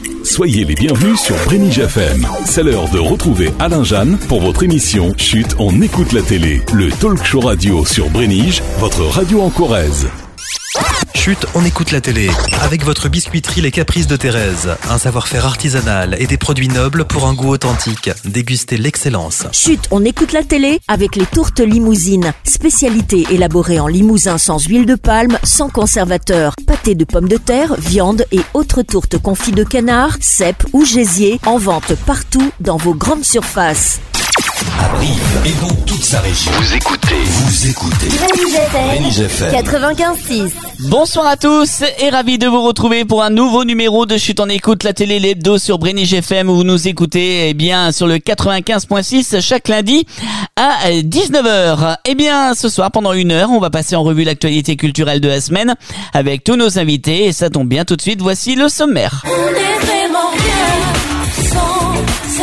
Soyez les bienvenus sur Brénige FM. C'est l'heure de retrouver Alain Jeanne pour votre émission Chut, on écoute la télé. Le talk show radio sur Brénige, votre radio en Corrèze. Chut, on écoute la télé. Avec votre biscuiterie Les Caprices de Thérèse. Un savoir-faire artisanal et des produits nobles pour un goût authentique. Dégustez l'excellence. Chut, on écoute la télé avec les tourtes limousines. Spécialité élaborée en limousin sans huile de palme, sans conservateur. Pâté de pommes de terre, viande et autres tourtes confits de canard, cèpes ou gésier. En vente partout dans vos grandes surfaces. À Brive et dans toute sa région. Vous écoutez. Brénige FM 95.6. Bonsoir à tous et ravi de vous retrouver pour un nouveau numéro de Chut, on écoute la télé, l'hebdo sur Brénige FM où vous nous écoutez sur le 95.6 chaque lundi à 19h. Ce soir pendant 1 heure, on va passer en revue l'actualité culturelle de la semaine avec tous nos invités et ça tombe bien tout de suite, voici le sommaire. On est vraiment bien sans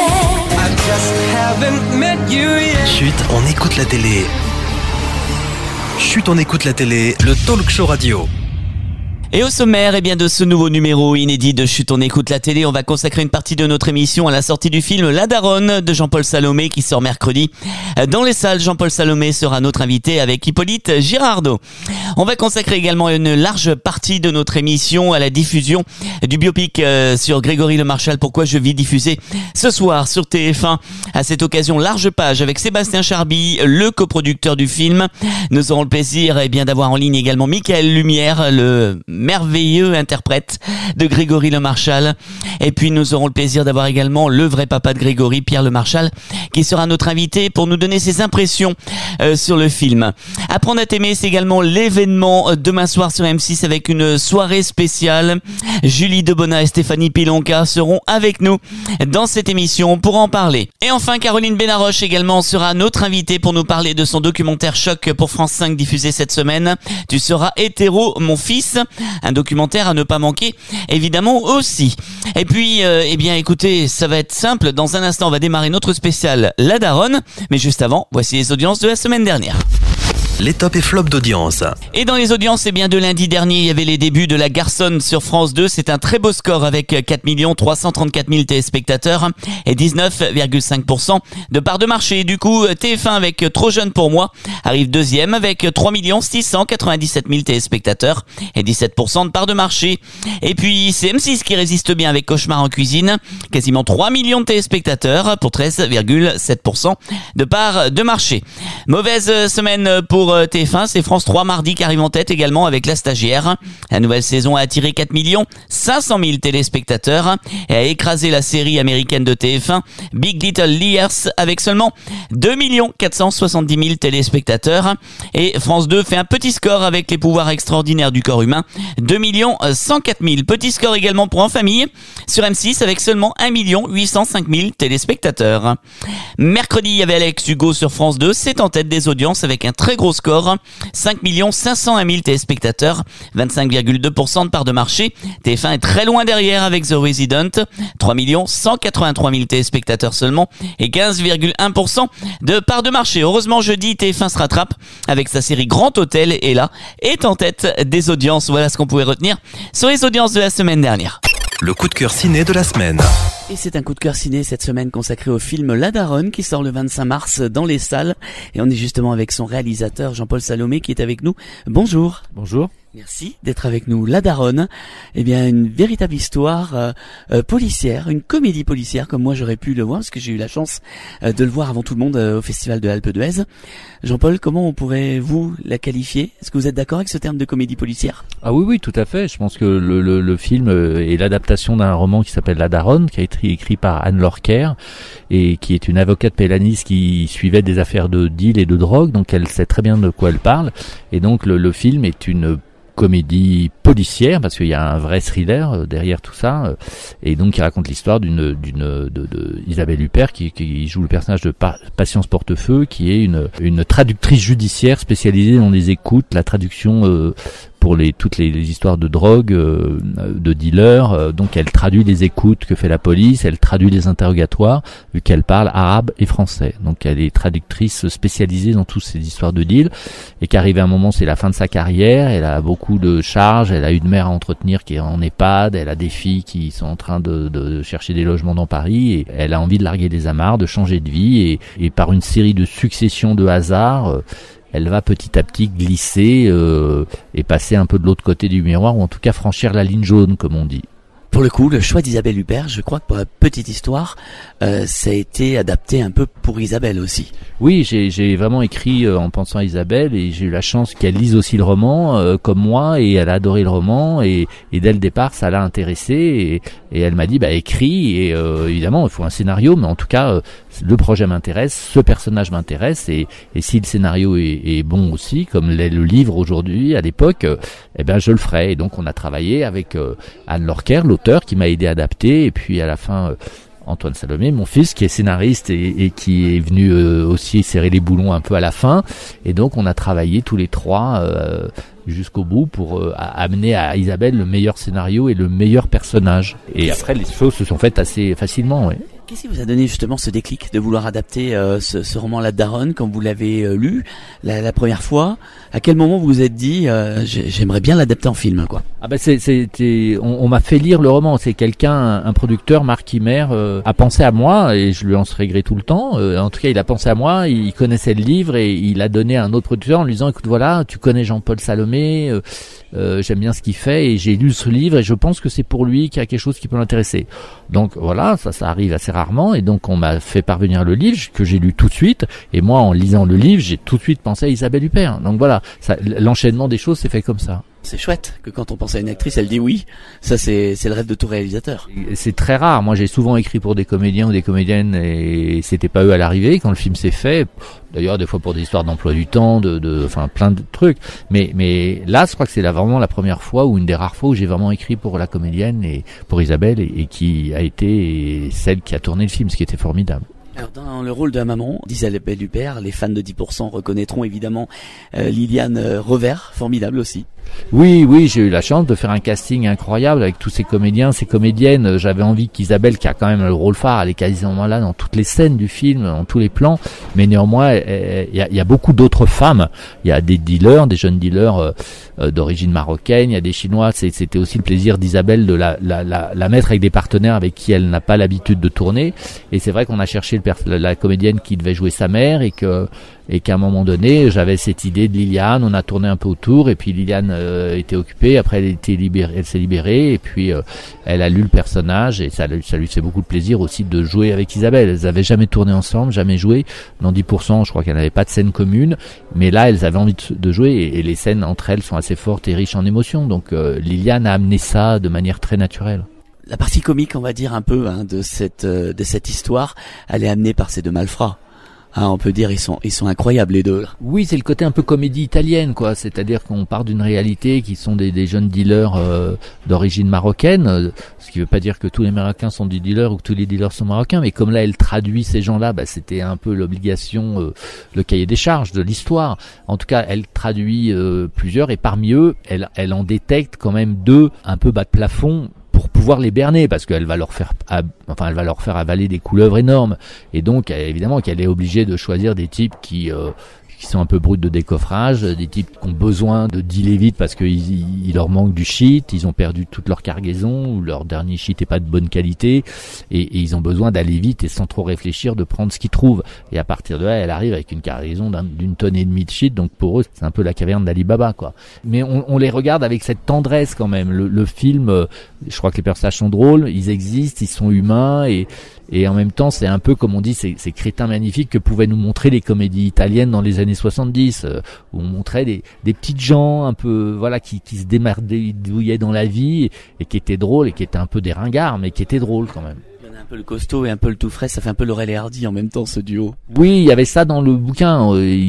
Chut, on écoute la télé. Chut, on écoute la télé, le talk show radio. Et au sommaire, de ce nouveau numéro inédit de Chut, on écoute la télé, on va consacrer une partie de notre émission à la sortie du film La Daronne de Jean-Paul Salomé qui sort mercredi. Dans les salles, Jean-Paul Salomé sera notre invité avec Hippolyte Girardot. On va consacrer également une large partie de notre émission à la diffusion du biopic sur Grégory Le Marchal, Pourquoi je vis, diffusé ce soir sur TF1. À cette occasion, large page avec Sébastien Charby, le coproducteur du film. Nous aurons le plaisir d'avoir en ligne également Michael Lumière, le merveilleux interprète de Grégory Le Marchal. Et puis nous aurons le plaisir d'avoir également le vrai papa de Grégory, Pierre Le Marchal, qui sera notre invité pour nous donner ses impressions sur le film. Apprendre à t'aimer, c'est également l'événement demain soir sur M6 avec une soirée spéciale. Julie Debona et Stéphanie Pilonka seront avec nous dans cette émission pour en parler. Et enfin, Caroline Benaroche également sera notre invitée pour nous parler de son documentaire Choc pour France 5 diffusé cette semaine. Tu seras hétéro, mon fils. Un documentaire à ne pas manquer, évidemment aussi. Et puis, écoutez, ça va être simple. Dans un instant, on va démarrer notre spécial La Daronne. Mais juste avant, voici les audiences de la semaine dernière. Les tops et flops d'audience. Et dans les audiences, de lundi dernier, il y avait les débuts de La Garçonne sur France 2. C'est un très beau score avec 4 334 000 téléspectateurs et 19,5% de part de marché. Du coup, TF1 avec Trop jeune pour moi arrive deuxième avec 3 697 000 téléspectateurs et 17% de part de marché. Et puis, c'est M6 qui résiste bien avec Cauchemar en cuisine. Quasiment 3 millions de téléspectateurs pour 13,7% de part de marché. Mauvaise semaine pour TF1, c'est France 3 mardi qui arrive en tête également avec La Stagiaire. La nouvelle saison a attiré 4 500 000 téléspectateurs et a écrasé la série américaine de TF1 Big Little Liars avec seulement 2 470 000 téléspectateurs. Et France 2 fait un petit score avec Les pouvoirs extraordinaires du corps humain, 2 104 000. Petit score également pour En famille sur M6 avec seulement 1 805 000 téléspectateurs. Mercredi, il y avait Alex Hugo sur France 2, c'est en tête des audiences avec un très gros score, 5 501 000 téléspectateurs, 25,2% de part de marché. TF1 est très loin derrière avec The Resident, 3 183 000 téléspectateurs seulement et 15,1% de part de marché. Heureusement, jeudi, TF1 se rattrape avec sa série Grand Hôtel et là, est en tête des audiences. Voilà ce qu'on pouvait retenir sur les audiences de la semaine dernière. Le coup de cœur ciné de la semaine. Et c'est un coup de cœur ciné cette semaine consacré au film La Daronne qui sort le 25 mars dans les salles. Et on est justement avec son réalisateur Jean-Paul Salomé qui est avec nous. Bonjour. Bonjour. Merci d'être avec nous. La Daronne, une véritable histoire policière, une comédie policière comme moi j'aurais pu le voir parce que j'ai eu la chance de le voir avant tout le monde au Festival de l'Alpe d'Huez. Jean-Paul, comment on pourrait vous la qualifier ? Est-ce que vous êtes d'accord avec ce terme de comédie policière ? Ah oui, tout à fait. Je pense que le film est l'adaptation d'un roman qui s'appelle La Daronne, qui a été écrit par Anne Lorker et qui est une avocate pélaniste qui suivait des affaires de deal et de drogue, donc elle sait très bien de quoi elle parle. Et donc le film est une comédie policière parce qu'il y a un vrai thriller derrière tout ça et donc il raconte l'histoire de Isabelle Huppert qui joue le personnage de Patience Portefeux qui est une traductrice judiciaire spécialisée dans les écoutes, la traduction pour toutes les histoires de drogue, de dealers. Donc elle traduit les écoutes que fait la police, elle traduit les interrogatoires, vu qu'elle parle arabe et français. Donc elle est traductrice spécialisée dans toutes ces histoires de deal, et qu'arrivé un moment, c'est la fin de sa carrière, elle a beaucoup de charges, elle a une mère à entretenir qui est en EHPAD, elle a des filles qui sont en train de chercher des logements dans Paris, et elle a envie de larguer les amarres, de changer de vie, et par une série de successions de hasards, elle va petit à petit glisser et passer un peu de l'autre côté du miroir, ou en tout cas franchir la ligne jaune, comme on dit. Pour le coup, le choix d'Isabelle Huppert, je crois que pour la petite histoire, ça a été adapté un peu pour Isabelle aussi. Oui, j'ai vraiment écrit en pensant à Isabelle, et j'ai eu la chance qu'elle lise aussi le roman comme moi, et elle a adoré le roman, et dès le départ ça l'a intéressée, et elle m'a dit écris, et évidemment il faut un scénario, mais en tout cas le projet m'intéresse, ce personnage m'intéresse, et si le scénario est bon aussi, comme l'est le livre aujourd'hui à l'époque, je le ferai. Et donc on a travaillé avec Anne Lorquer, l'auteur, qui m'a aidé à adapter, et puis à la fin Antoine Salomé, mon fils, qui est scénariste et qui est venu aussi serrer les boulons un peu à la fin. Et donc on a travaillé tous les trois jusqu'au bout pour amener à Isabelle le meilleur scénario et le meilleur personnage. Et après les choses se sont faites assez facilement, oui. Qu'est-ce qui vous a donné justement ce déclic de vouloir adapter ce roman La Daronne quand vous l'avez lu la première fois? À quel moment vous vous êtes dit j'aimerais bien l'adapter en film, quoi? On m'a fait lire le roman. C'est un producteur, Marc Himer, a pensé à moi, et je lui en serais gré tout le temps. En tout cas, il a pensé à moi, il connaissait le livre, et il a donné à un autre producteur en lui disant écoute, voilà, tu connais Jean-Paul Salomé, j'aime bien ce qu'il fait, et j'ai lu ce livre, et je pense que c'est pour lui qu'il y a quelque chose qui peut l'intéresser. Donc voilà, ça arrive assez rarement, et donc on m'a fait parvenir le livre que j'ai lu tout de suite, et moi en lisant le livre, j'ai tout de suite pensé à Isabelle Huppert. Donc voilà, l'enchaînement des choses s'est fait comme ça. C'est chouette que quand on pense à une actrice, elle dit oui. Ça, c'est le rêve de tout réalisateur. C'est très rare. Moi, j'ai souvent écrit pour des comédiens ou des comédiennes, et c'était pas eux à l'arrivée quand le film s'est fait. D'ailleurs, des fois pour des histoires d'emploi du temps, enfin plein de trucs. Mais là, je crois que c'est vraiment la première fois, ou une des rares fois, où j'ai vraiment écrit pour la comédienne et pour Isabelle, et qui a été celle qui a tourné le film, ce qui était formidable. Alors dans le rôle de la maman d'Isabelle Huppert, les fans de 10% reconnaîtront évidemment Liliane Revers, formidable aussi. Oui, j'ai eu la chance de faire un casting incroyable avec tous ces comédiens, ces comédiennes. J'avais envie qu'Isabelle, qui a quand même le rôle phare, elle est quasiment là dans toutes les scènes du film, dans tous les plans, mais néanmoins il y a beaucoup d'autres femmes. Il y a des dealers, des jeunes dealers d'origine marocaine, il y a des Chinois. C'était aussi le plaisir d'Isabelle de la mettre avec des partenaires avec qui elle n'a pas l'habitude de tourner. Et c'est vrai qu'on a cherché la comédienne qui devait jouer sa mère, et qu'à un moment donné, j'avais cette idée de Liliane, on a tourné un peu autour, et puis Liliane était occupée, après elle s'est libérée, et puis elle a lu le personnage, et ça lui fait beaucoup de plaisir aussi de jouer avec Isabelle. Elles avaient jamais tourné ensemble, jamais joué. Dans 10%, je crois qu'elles n'avaient pas de scène commune, mais là, elles avaient envie de jouer, et les scènes entre elles sont assez fortes et riches en émotions, donc Liliane a amené ça de manière très naturelle. La partie comique, on va dire un peu, de cette histoire, elle est amenée par ces deux malfrats. On peut dire ils sont incroyables les deux. Oui, c'est le côté un peu comédie italienne, quoi. C'est-à-dire qu'on part d'une réalité qui sont des jeunes dealers d'origine marocaine, ce qui veut pas dire que tous les Marocains sont des dealers ou que tous les dealers sont marocains, mais comme là elle traduit ces gens-là, c'était un peu l'obligation, le cahier des charges de l'histoire. En tout cas, elle traduit plusieurs, et parmi eux, elle en détecte quand même deux un peu bas de plafond, pour pouvoir les berner, parce qu'elle va leur faire avaler des couleuvres énormes, et donc évidemment qu'elle est obligée de choisir des types qui sont un peu bruts de décoffrage, des types qui ont besoin de dealer vite parce qu'il leur manque du shit, ils ont perdu toute leur cargaison, ou leur dernier shit est pas de bonne qualité, et ils ont besoin d'aller vite et sans trop réfléchir de prendre ce qu'ils trouvent. Et à partir de là, elle arrive avec une cargaison d'une tonne et demie de shit, donc pour eux, c'est un peu la caverne d'Ali Baba, quoi. Mais on les regarde avec cette tendresse quand même. Le film, je crois que les personnages sont drôles, ils existent, ils sont humains, et en même temps, c'est un peu, comme on dit, ces crétins magnifiques que pouvaient nous montrer les comédies italiennes dans les années 70, où on montrait des petites gens un peu, voilà, qui se démerdouillaient dans la vie, et qui étaient drôles, et qui étaient un peu des ringards, mais qui étaient drôles quand même. Un peu le costaud et un peu le tout frais, ça fait un peu Laurel et Hardy en même temps, ce duo. Oui, il y avait ça dans le bouquin,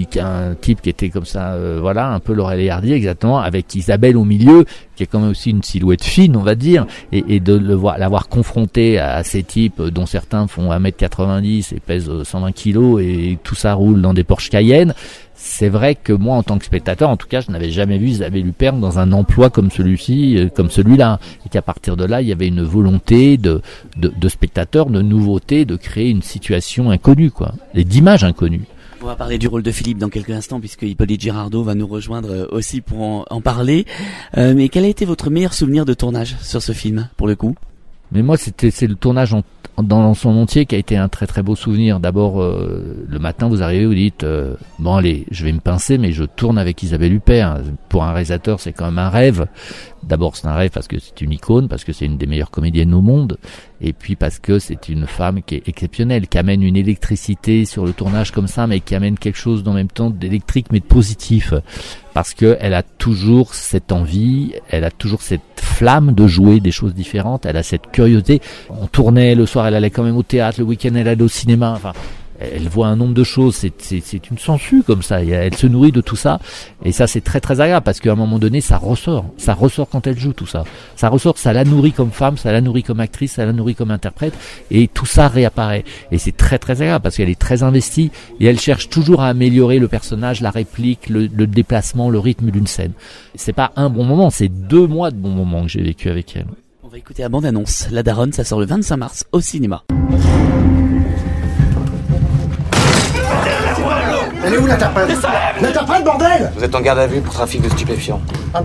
un type qui était comme ça, un peu Laurel et Hardy exactement, avec Isabelle au milieu, qui est quand même aussi une silhouette fine, on va dire, et de l'avoir confronté à ces types dont certains font 1m90 et pèsent 120 kilos, et tout ça roule dans des Porsche Cayenne. c'est vrai que moi, en tant que spectateur, en tout cas, je n'avais jamais vu Isabelle Huppert dans un emploi comme celui-là. Et qu'à partir de là, il y avait une volonté de spectateur, de nouveauté, de créer une situation inconnue, quoi, et d'images inconnues. On va parler du rôle de Philippe dans quelques instants puisque Hippolyte Girardot va nous rejoindre aussi pour en parler. Mais quel a été votre meilleur souvenir de tournage sur ce film, pour le coup ? Mais moi, c'est le tournage dans son entier qui a été un très très beau souvenir. D'abord, le matin, vous arrivez, vous dites bon allez, je vais me pincer, mais je tourne avec Isabelle Huppert. Pour un réalisateur, c'est quand même un rêve. D'abord, c'est un rêve parce que c'est une icône, parce que c'est une des meilleures comédiennes au monde, et puis parce que c'est une femme qui est exceptionnelle, qui amène une électricité sur le tournage comme ça, mais qui amène quelque chose en même temps d'électrique mais de positif. Parce que elle a toujours cette envie, elle a toujours cette flamme de jouer des choses différentes, elle a cette curiosité. On tournait le soir, elle allait quand même au théâtre, le week-end elle allait au cinéma, enfin, elle voit un nombre de choses, c'est une sangsue comme ça, elle se nourrit de tout ça, et ça c'est très très agréable, parce qu'à un moment donné ça ressort quand elle joue tout ça, ça ressort, ça la nourrit comme femme, ça la nourrit comme actrice, ça la nourrit comme interprète, et tout ça réapparaît, et c'est très très agréable, parce qu'elle est très investie, et elle cherche toujours à améliorer le personnage, la réplique, le déplacement, le rythme d'une scène. C'est pas un bon moment, c'est 2 mois de bons moments que j'ai vécu avec elle. On va écouter la bande-annonce, La Daronne, ça sort le 25 mars au cinéma. Elle est où l'interprète ? L'interprète, bordel ! Vous êtes en garde à vue pour trafic de stupéfiants.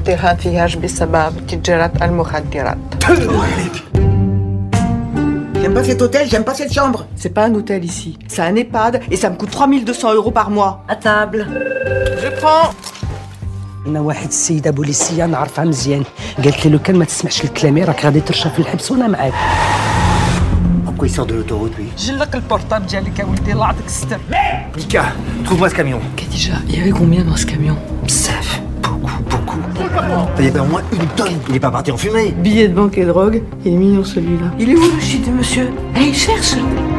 J'aime pas cet hôtel, j'aime pas cette chambre. C'est pas un hôtel ici, c'est un EHPAD et ça me coûte 3200 € par mois. À table. Je prends. أنا واحد السيدة بوليسية نعرفها مزيان قالت لي لو كان ما تسمعش الكلام راك غادي ترشى في الحبس وأنا معاك. Pourquoi il sort de l'autoroute, lui ? جلك البورتable ديالك يا ولدي الله يعطيك الستر. Mika, trouve-moi ce camion. Khadija, il y avait combien dans ce camion ? Psaf. Beaucoup. Il y avait au moins 1 tonne. Il est pas parti en fumée. Billets de banque et drogue, il est mignon celui-là. Il est où le shit, monsieur ? Il cherche.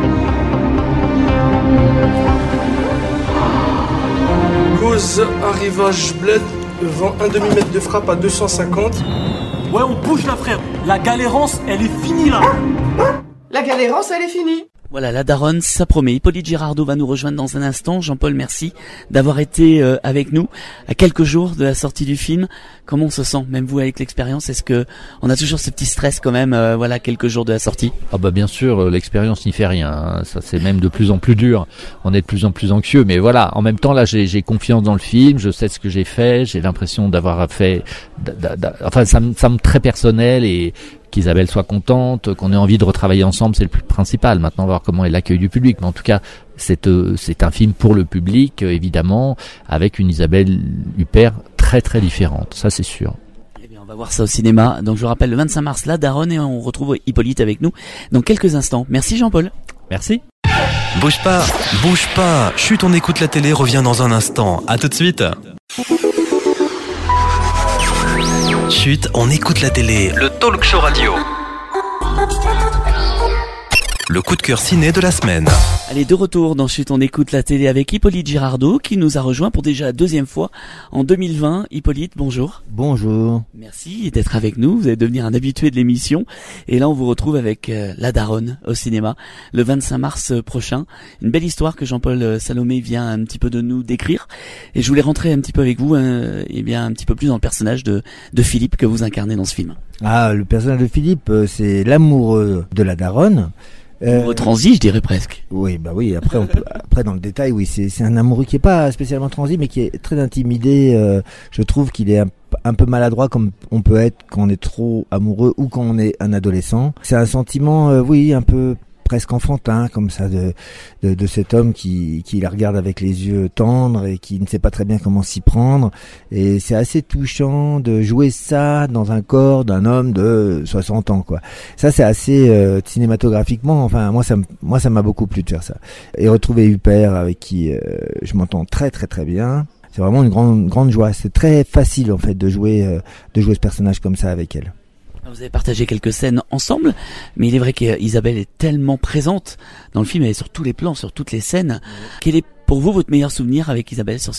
Cause arrivage bled, vend 1 demi-mètre de frappe à 250. Ouais, on bouge là, frère. La galérance, elle est finie là. La galérance, elle est finie. Voilà, La Daronne, ça promet. Hippolyte Girardot va nous rejoindre dans un instant. Jean-Paul, merci d'avoir été avec nous à quelques jours de la sortie du film. Comment on se sent, même vous avec l'expérience? Est-ce que on a toujours ce petit stress quand même, voilà, quelques jours de la sortie? Ah bah bien sûr, l'expérience n'y fait rien, hein. Ça c'est même de plus en plus dur. On est de plus en plus anxieux, mais voilà. En même temps, là, j'ai confiance dans le film. Je sais ce que j'ai fait. J'ai l'impression d'avoir fait, enfin, ça me très personnel et qu'Isabelle soit contente, qu'on ait envie de retravailler ensemble, c'est le plus principal. Maintenant, on va voir comment est l'accueil du public. Mais en tout cas, c'est un film pour le public, évidemment, avec une Isabelle Huppert très très différente. Ça, c'est sûr. Eh bien, on va voir ça au cinéma. Donc, je vous rappelle, le 25 mars, La Daronne, et on retrouve Hippolyte avec nous dans quelques instants. Merci Jean-Paul. Merci. Bouge pas. Chut, on écoute la télé, revient dans un instant. À tout de suite. Chut, on écoute la télé. Le talk show radio. Le coup de cœur ciné de la semaine. Allez, de retour dans Chut, on écoute la télé avec Hippolyte Girardot qui nous a rejoint pour déjà la 2e fois en 2020. Hippolyte, bonjour. Bonjour. Merci d'être avec nous. Vous allez devenir un habitué de l'émission. Et là, on vous retrouve avec La Daronne au cinéma le 25 mars prochain. Une belle histoire que Jean-Paul Salomé vient un petit peu de nous décrire. Et je voulais rentrer un petit peu avec vous, et bien un petit peu plus dans le personnage de Philippe que vous incarnez dans ce film. Ah, le personnage de Philippe, c'est l'amoureux de la Daronne. Transi, je dirais presque. Oui, bah oui. Après, après dans le détail, oui, c'est un amoureux qui est pas spécialement transi, mais qui est très intimidé. Je trouve qu'il est un peu maladroit, comme on peut être quand on est trop amoureux ou quand on est un adolescent. C'est un sentiment, oui, un peu presque enfantin, comme ça, de cet homme qui la regarde avec les yeux tendres et qui ne sait pas très bien comment s'y prendre. Et c'est assez touchant de jouer ça dans un corps d'un homme de 60 ans, quoi. Ça, c'est assez cinématographiquement, enfin, moi, ça m'a beaucoup plu de faire ça. Et retrouver Huppert, avec qui je m'entends très très très bien. C'est vraiment une grande joie. C'est très facile, en fait, de jouer ce personnage comme ça avec elle. Vous avez partagé quelques scènes ensemble, mais il est vrai qu'Isabelle est tellement présente dans le film, elle est sur tous les plans, sur toutes les scènes. Quel est pour vous votre meilleur souvenir avec Isabelle sur ce film ?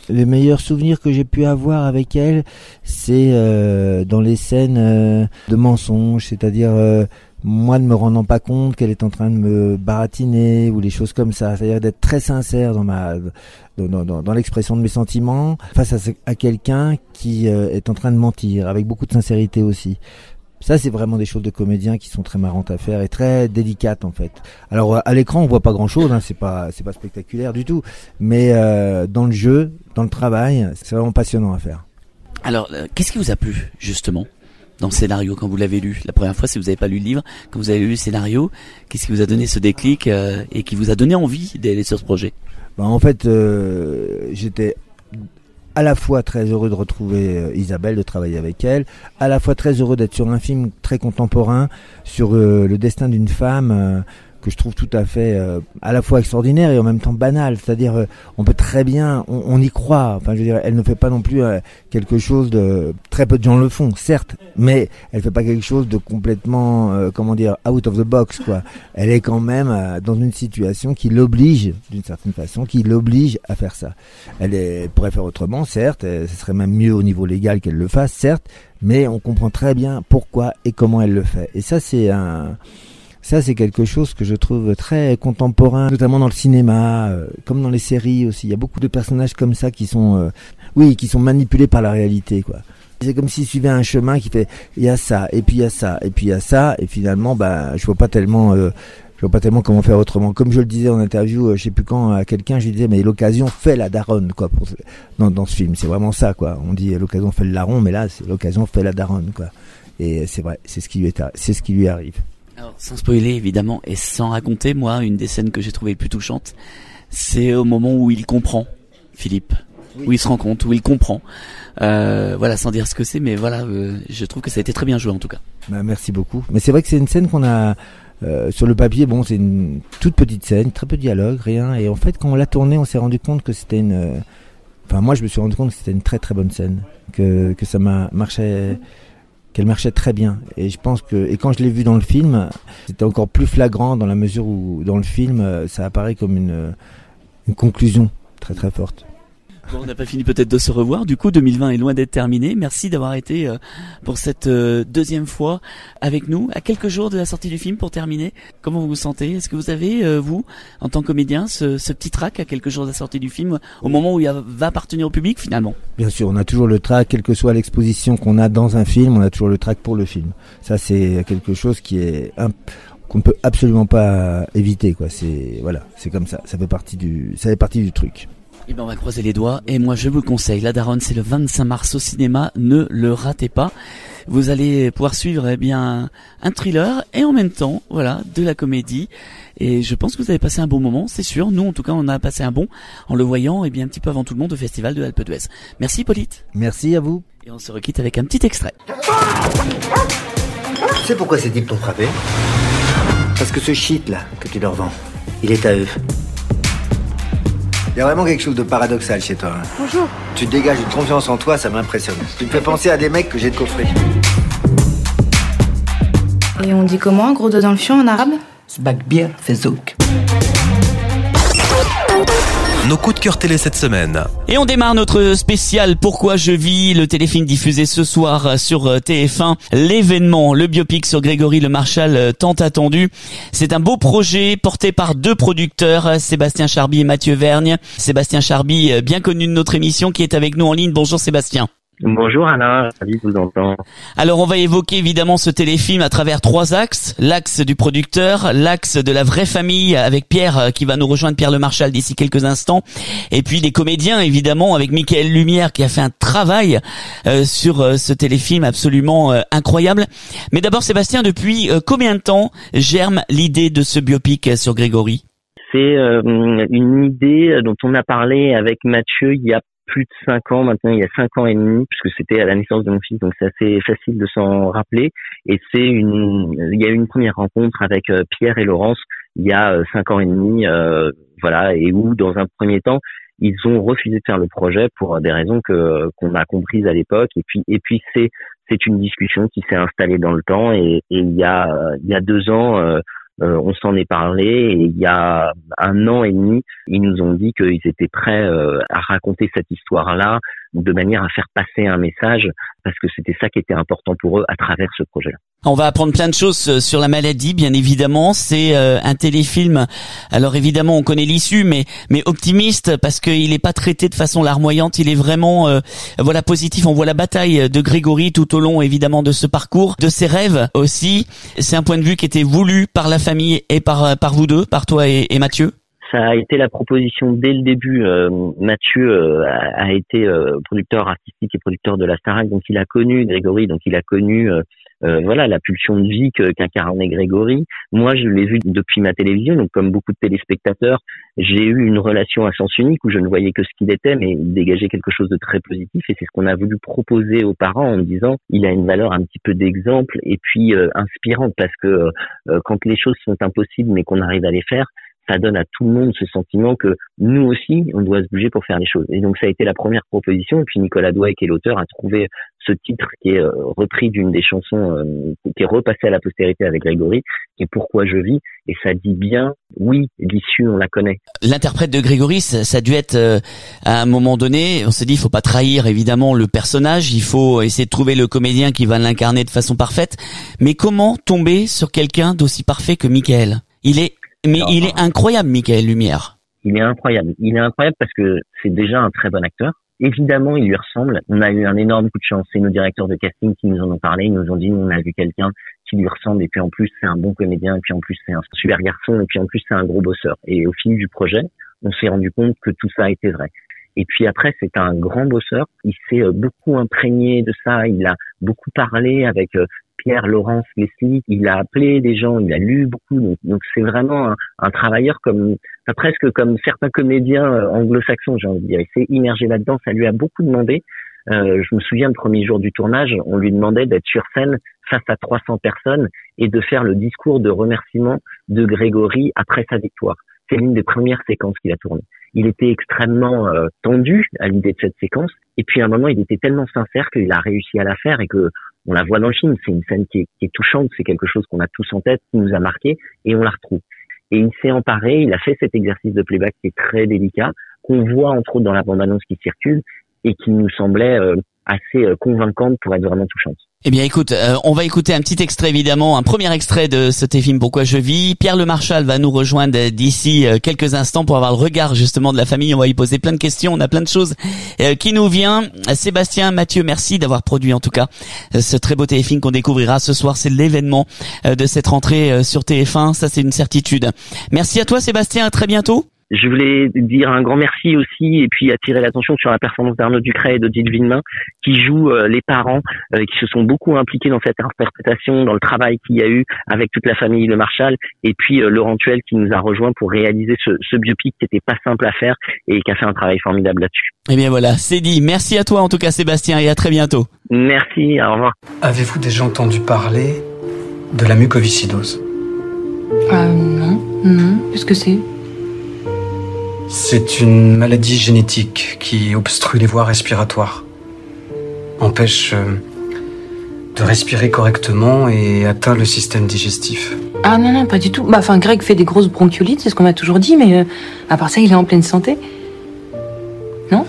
Les meilleurs souvenirs que j'ai pu avoir avec elle, c'est dans les scènes de mensonges, c'est-à-dire moi ne me rendant pas compte qu'elle est en train de me baratiner ou les choses comme ça, c'est-à-dire d'être très sincère dans l'expression de mes sentiments face à quelqu'un qui est en train de mentir, avec beaucoup de sincérité aussi. Ça, c'est vraiment des choses de comédiens qui sont très marrantes à faire et très délicates en fait. Alors à l'écran, on voit pas grand-chose, hein, c'est pas spectaculaire du tout, mais dans le jeu, dans le travail, c'est vraiment passionnant à faire. Alors, qu'est-ce qui vous a plu justement dans le scénario quand vous l'avez lu la première fois, si vous n'avez pas lu le livre, quand vous avez lu le scénario, qu'est-ce qui vous a donné ce déclic et qui vous a donné envie d'aller sur ce projet? En fait, j'étais à la fois très heureux de retrouver Isabelle, de travailler avec elle, à la fois très heureux d'être sur un film très contemporain sur le destin d'une femme que je trouve tout à fait à la fois extraordinaire et en même temps banal. C'est-à-dire, on peut très bien, on y croit. Enfin, je veux dire, elle ne fait pas non plus quelque chose de très peu de gens le font, certes, mais elle fait pas quelque chose de complètement, out of the box, quoi. Elle est quand même dans une situation qui l'oblige, d'une certaine façon, qui l'oblige à faire ça. Elle pourrait faire autrement, certes. Ce serait même mieux au niveau légal qu'elle le fasse, certes, mais on comprend très bien pourquoi et comment elle le fait. Et ça, c'est quelque chose que je trouve très contemporain, notamment dans le cinéma, comme dans les séries aussi. Il y a beaucoup de personnages comme ça qui sont manipulés par la réalité, quoi. C'est comme s'ils suivaient un chemin qui fait, il y a ça, et puis il y a ça, et puis il y a ça, et finalement, je vois pas tellement comment faire autrement. Comme je le disais en interview, je sais plus quand, à quelqu'un, je lui disais, mais l'occasion fait la daronne, quoi, dans ce film. C'est vraiment ça, quoi. On dit l'occasion fait le larron, mais là, c'est l'occasion fait la daronne, quoi. Et c'est vrai, c'est ce qui lui arrive. Alors, sans spoiler évidemment et sans raconter, moi, une des scènes que j'ai trouvées les plus touchantes, c'est au moment où il comprend, Philippe, où il se rend compte, où il comprend. Voilà, sans dire ce que c'est, mais voilà, je trouve que ça a été très bien joué en tout cas. Merci beaucoup. Mais c'est vrai que c'est une scène qu'on a sur le papier. Bon, c'est une toute petite scène, très peu de dialogue, rien. Et en fait, quand on l'a tournée, on s'est rendu compte que c'était moi, je me suis rendu compte que c'était une très très bonne scène, que ça qu'elle marchait très bien. Et je pense et quand je l'ai vu dans le film, c'était encore plus flagrant dans la mesure où, dans le film, ça apparaît comme une conclusion très très forte. Bon, on n'a pas fini peut-être de se revoir. Du coup, 2020 est loin d'être terminé. Merci d'avoir été pour cette deuxième fois avec nous, à quelques jours de la sortie du film. Pour terminer, comment vous vous sentez? Est-ce que vous avez, vous, en tant que comédien, ce petit trac à quelques jours de la sortie du film, au moment où il va appartenir au public finalement? Bien sûr, on a toujours le trac, quelle que soit l'exposition qu'on a dans un film, on a toujours le trac pour le film. Ça, c'est quelque chose qui est qu'on ne peut absolument pas éviter, quoi. C'est comme ça. Ça fait partie du truc. Eh ben on va croiser les doigts et moi je vous le conseille, La Daronne, c'est le 25 mars au cinéma, ne le ratez pas. Vous allez pouvoir suivre un thriller et en même temps, voilà, de la comédie. Et je pense que vous avez passé un bon moment, c'est sûr. Nous en tout cas on a passé un bon en le voyant un petit peu avant tout le monde au Festival de Alpe d'Huez. Merci Hippolyte. Merci à vous. Et on se requitte avec un petit extrait. Tu sais pourquoi ces types t'ont frappé? Parce que ce shit là que tu leur vends, il est à eux. Il y a vraiment quelque chose de paradoxal chez toi. Hein. Bonjour. Tu te dégages une confiance en toi, ça m'impressionne. Tu me fais penser à des mecs que j'ai de coffrer. Et on dit comment, gros dos dans le fion en arabe? Sbakbir fezouk. Nos coups de cœur télé cette semaine. Et on démarre notre spécial Pourquoi je vis, le téléfilm diffusé ce soir sur TF1. L'événement, le biopic sur Grégory Le Marchal tant attendu. C'est un beau projet porté par deux producteurs, Sébastien Charby et Mathieu Vergne. Sébastien Charby, bien connu de notre émission, qui est avec nous en ligne. Bonjour Sébastien. Bonjour Alain, ravi de vous entendre. Alors on va évoquer évidemment ce téléfilm à travers trois axes. L'axe du producteur, l'axe de la vraie famille avec Pierre qui va nous rejoindre, Pierre Le Marchal, d'ici quelques instants. Et puis les comédiens évidemment avec Mickaël Lumière qui a fait un travail sur ce téléfilm absolument incroyable. Mais d'abord Sébastien, depuis combien de temps germe l'idée de ce biopic sur Grégory? C'est une idée dont on a parlé avec Mathieu il y a plus de 5 ans maintenant, il y a 5 ans et demi, puisque c'était à la naissance de mon fils, donc c'est assez facile de s'en rappeler. Et il y a eu une première rencontre avec Pierre et Laurence il y a 5 ans et demi, voilà, et où dans un premier temps, ils ont refusé de faire le projet pour des raisons qu'on a comprises à l'époque. Et puis c'est une discussion qui s'est installée dans le temps. Et il y a 2 ans, On s'en est parlé et il y a 1 an et demi, ils nous ont dit qu'ils étaient prêts à raconter cette histoire-là de manière à faire passer un message parce que c'était ça qui était important pour eux à travers ce projet-là. On va apprendre plein de choses sur la maladie, bien évidemment. C'est un téléfilm. Alors évidemment, on connaît l'issue, mais optimiste parce qu'il n'est pas traité de façon larmoyante. Il est vraiment positif. On voit la bataille de Grégory tout au long, évidemment, de ce parcours, de ses rêves aussi. C'est un point de vue qui était voulu par la famille et par vous deux, par toi et Mathieu. Ça a été la proposition dès le début. Mathieu a été producteur artistique et producteur de la Starac, donc il a connu Grégory, donc il a connu la pulsion de vie qu'incarnait Grégory. Moi, je l'ai vu depuis ma télévision, donc comme beaucoup de téléspectateurs, j'ai eu une relation à sens unique où je ne voyais que ce qu'il était, mais il dégageait quelque chose de très positif et c'est ce qu'on a voulu proposer aux parents en disant il a une valeur un petit peu d'exemple et puis inspirante parce que quand les choses sont impossibles mais qu'on arrive à les faire, ça donne à tout le monde ce sentiment que nous aussi, on doit se bouger pour faire les choses. Et donc, ça a été la première proposition. Et puis, Nicolas Douai, qui est l'auteur, a trouvé ce titre qui est repris d'une des chansons, qui est repassé à la postérité avec Grégory, qui est Pourquoi je vis. Et ça dit bien, oui, l'issue, on la connaît. L'interprète de Grégory, ça a dû être, à un moment donné, on s'est dit, il faut pas trahir, évidemment, le personnage. Il faut essayer de trouver le comédien qui va l'incarner de façon parfaite. Mais comment tomber sur quelqu'un d'aussi parfait que Michael? Il est incroyable, Michael Lumière. Il est incroyable. Il est incroyable parce que c'est déjà un très bon acteur. Évidemment, il lui ressemble. On a eu un énorme coup de chance. C'est nos directeurs de casting qui nous en ont parlé. Ils nous ont dit, on a vu quelqu'un qui lui ressemble. Et puis en plus, c'est un bon comédien. Et puis en plus, c'est un super garçon. Et puis en plus, c'est un gros bosseur. Et au fil du projet, on s'est rendu compte que tout ça était vrai. Et puis après, c'est un grand bosseur. Il s'est beaucoup imprégné de ça. Il a beaucoup parlé avec Pierre, Laurence, Leslie. Il a appelé des gens. Il a lu beaucoup. Donc c'est vraiment un travailleur presque comme certains comédiens anglo-saxons, j'ai envie de dire. Il s'est immergé là-dedans. Ça lui a beaucoup demandé. Je me souviens, le premier jour du tournage, on lui demandait d'être sur scène face à 300 personnes et de faire le discours de remerciement de Grégory après sa victoire. C'est l'une des premières séquences qu'il a tournées. Il était extrêmement tendu à l'idée de cette séquence. Et puis à un moment, il était tellement sincère qu'il a réussi à la faire et que on la voit dans le film. C'est une scène qui est touchante. C'est quelque chose qu'on a tous en tête, qui nous a marqué et on la retrouve. Et il s'est emparé. Il a fait cet exercice de playback qui est très délicat, qu'on voit entre autres dans la bande-annonce qui circule et qui nous semblait assez convaincante pour être vraiment touchante. Eh bien écoute, on va écouter un petit extrait évidemment, un premier extrait de ce téléfilm Pourquoi je vis. Pierre Le Marchal va nous rejoindre d'ici quelques instants pour avoir le regard justement de la famille. On va y poser plein de questions, on a plein de choses qui nous viennent. Sébastien, Mathieu, merci d'avoir produit en tout cas ce très beau téléfilm qu'on découvrira ce soir. C'est l'événement de cette rentrée sur TF1, ça c'est une certitude. Merci à toi Sébastien, à très bientôt. Je voulais dire un grand merci aussi et puis attirer l'attention sur la performance d'Arnaud Ducret et d'Odile Villemain qui jouent les parents, qui se sont beaucoup impliqués dans cette interprétation, dans le travail qu'il y a eu avec toute la famille Le Marchal et puis Laurent Tuel qui nous a rejoint pour réaliser ce biopic qui était pas simple à faire et qui a fait un travail formidable là-dessus. Eh bien voilà, c'est dit. Merci à toi en tout cas Sébastien et à très bientôt. Merci, au revoir. Avez-vous déjà entendu parler de la mucoviscidose? Non. Qu'est-ce que c'est? C'est une maladie génétique qui obstrue les voies respiratoires, empêche de respirer correctement et atteint le système digestif. Ah non, pas du tout. Greg fait des grosses bronchiolites, c'est ce qu'on m'a toujours dit, mais à part ça, il est en pleine santé. Non?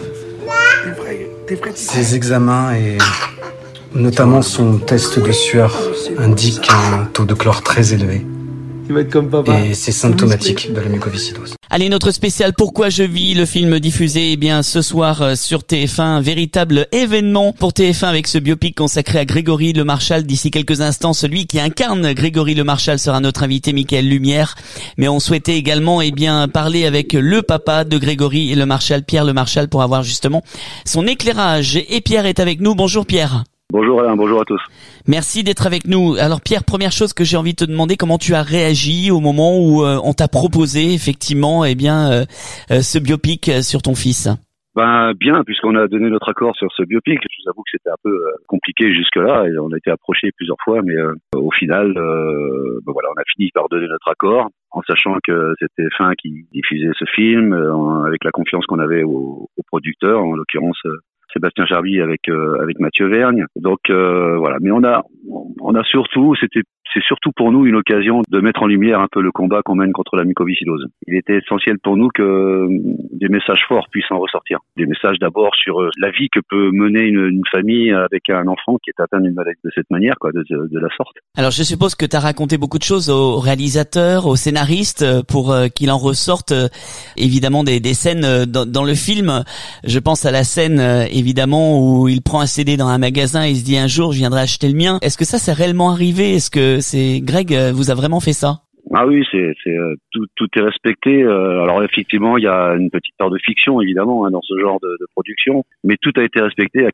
Ses examens et notamment son test de sueur indiquent un taux de chlore très élevé. Il va être comme papa. Et c'est symptomatique de la mucoviscidose. Allez, notre spécial Pourquoi je vis, le film diffusé ce soir sur TF1, un véritable événement pour TF1 avec ce biopic consacré à Grégory Le Marchal. D'ici quelques instants, celui qui incarne Grégory Le Marchal sera notre invité Michael Lumière. Mais on souhaitait également parler avec le papa de Grégory Le Marchal, Pierre Le Marchal, pour avoir justement son éclairage. Et Pierre est avec nous. Bonjour Pierre. Bonjour Alain, bonjour à tous. Merci d'être avec nous. Alors Pierre, première chose que j'ai envie de te demander, comment tu as réagi au moment où on t'a proposé effectivement ce biopic sur ton fils? Bien, puisqu'on a donné notre accord sur ce biopic. Je vous avoue que c'était un peu compliqué jusque-là et on a été approché plusieurs fois, mais au final, on a fini par donner notre accord en sachant que c'était TF1 qui diffusait ce film avec la confiance qu'on avait au producteur, en l'occurrence Sébastien Jarby avec Mathieu Vergne. Donc voilà, mais on a surtout, c'est surtout pour nous une occasion de mettre en lumière un peu le combat qu'on mène contre la mucoviscidose. Il était essentiel pour nous que des messages forts puissent en ressortir. Des messages d'abord sur la vie que peut mener une famille avec un enfant qui est atteint d'une maladie de cette manière, quoi, de la sorte. Alors je suppose que tu as raconté beaucoup de choses aux réalisateurs, aux scénaristes pour qu'il en ressorte évidemment des scènes dans le film. Je pense à la scène évidemment où il prend un CD dans un magasin et il se dit un jour je viendrai acheter le mien. Est-ce que ça c'est réellement arrivé? Est-ce que Greg vous a vraiment fait ça? Ah oui, tout est respecté. Alors effectivement, il y a une petite part de fiction évidemment dans ce genre de production, mais tout a été respecté à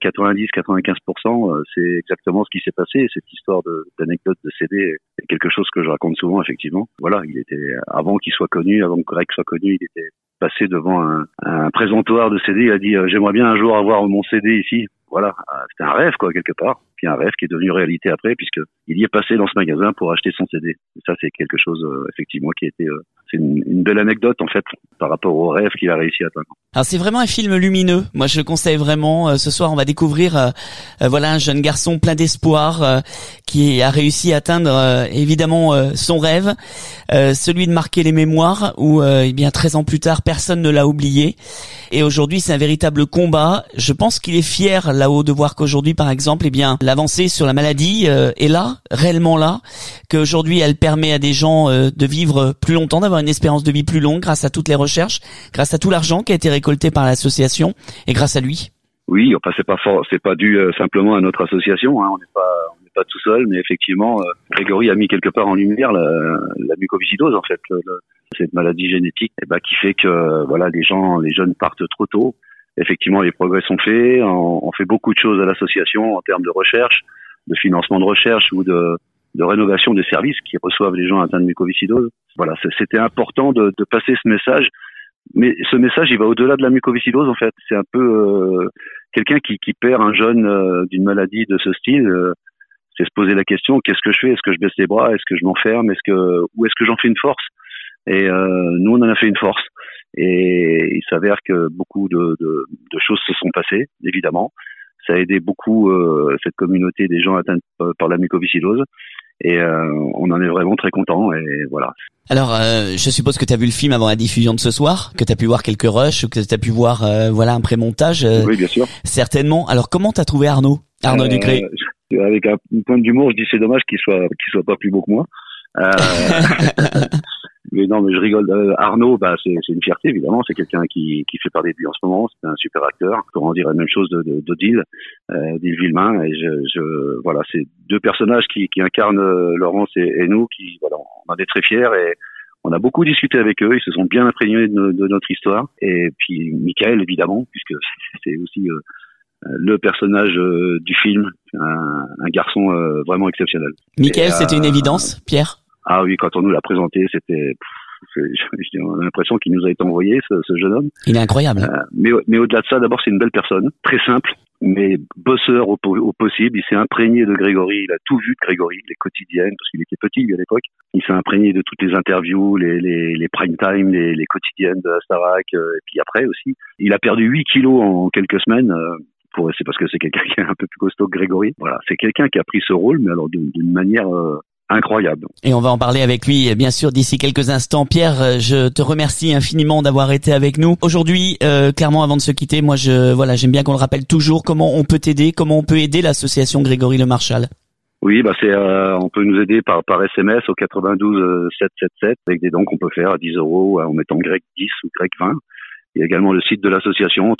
90-95%. C'est exactement ce qui s'est passé. Cette histoire d'anecdote de CD est quelque chose que je raconte souvent effectivement. Voilà, il était avant qu'il soit connu, avant que Greg soit connu, il était passé devant un présentoir de CD. Il a dit j'aimerais bien un jour avoir mon CD ici. Voilà, c'était un rêve quoi quelque part, puis un rêve qui est devenu réalité après puisque il y est passé dans ce magasin pour acheter son CD. Et ça c'est quelque chose effectivement qui a été c'est une belle anecdote en fait par rapport au rêve qu'il a réussi à atteindre. Alors c'est vraiment un film lumineux. Moi je le conseille vraiment. Ce soir on va découvrir voilà un jeune garçon plein d'espoir qui a réussi à atteindre évidemment son rêve, celui de marquer les mémoires où eh bien 13 ans plus tard personne ne l'a oublié. Et aujourd'hui c'est un véritable combat. Je pense qu'il est fier là-haut de voir qu'aujourd'hui par exemple eh bien l'avancée sur la maladie est là, réellement là, qu'aujourd'hui elle permet à des gens de vivre plus longtemps, d'avoir une espérance de vie plus longue grâce à toutes les recherches, grâce à tout l'argent qui a été récolté par l'association et grâce à lui. Oui, enfin c'est pas dû simplement à notre association, hein. On n'est pas tout seul, mais effectivement Grégory a mis quelque part en lumière la mucoviscidose en fait, cette maladie génétique qui fait que voilà les jeunes partent trop tôt. Effectivement, les progrès sont faits. On fait beaucoup de choses à l'association en termes de recherche, de financement de recherche ou de rénovation des services qui reçoivent les gens atteints de mucoviscidose. Voilà, c'était important de passer ce message. Mais ce message, il va au-delà de la mucoviscidose en fait. C'est un peu quelqu'un qui perd un jeune d'une maladie de ce style. C'est se poser la question, qu'est-ce que je fais? Est-ce que je baisse les bras? Est-ce que je m'enferme? Ou est-ce que j'en fais une force? Et nous, on en a fait une force. Et il s'avère que beaucoup de choses se sont passées, évidemment. Ça a aidé beaucoup cette communauté des gens atteints par la mucoviscidose. Et on en est vraiment très content. Et voilà. Alors, je suppose que tu as vu le film avant la diffusion de ce soir, que tu as pu voir quelques rushs, que tu as pu voir voilà un pré-montage. Oui, bien sûr. Certainement. Alors, comment t'as trouvé Arnaud Ducré? Avec un point d'humour, je dis c'est dommage qu'il soit pas plus beau que moi. Mais non, mais je rigole. Arnaud, c'est une fierté évidemment. C'est quelqu'un qui fait parler de lui en ce moment. C'est un super acteur. On dirait la même chose d'Odile Villemain. Et voilà, c'est deux personnages qui incarnent Laurence et nous. Qui voilà, on en est très fiers et on a beaucoup discuté avec eux. Ils se sont bien imprégnés de notre histoire. Et puis Michael évidemment, puisque c'est aussi le personnage du film, un garçon vraiment exceptionnel. Michael, c'était une évidence, Pierre? Ah oui, quand on nous l'a présenté, on a l'impression qu'il nous a été envoyé, ce jeune homme. Il est incroyable. Mais au-delà de ça, d'abord, c'est une belle personne, très simple, mais bosseur au possible. Il s'est imprégné de Grégory, il a tout vu de Grégory, les quotidiennes, parce qu'il était petit à l'époque. Il s'est imprégné de toutes les interviews, les prime time, les quotidiennes de la Starac, et puis après aussi. Il a perdu 8 kilos en quelques semaines. C'est parce que c'est quelqu'un qui est un peu plus costaud que Grégory. Voilà, c'est quelqu'un qui a pris ce rôle, mais alors d'une manière incroyable. Et on va en parler avec lui, bien sûr, d'ici quelques instants. Pierre, je te remercie infiniment d'avoir été avec nous. Aujourd'hui, clairement, avant de se quitter, moi, j'aime bien qu'on le rappelle toujours. Comment on peut t'aider? Comment on peut aider l'association Grégory Le Marchal? Oui, on peut nous aider par SMS au 92 777 avec des dons qu'on peut faire à 10 € en mettant Greg 10 ou Greg 20. Il y a également le site de l'association,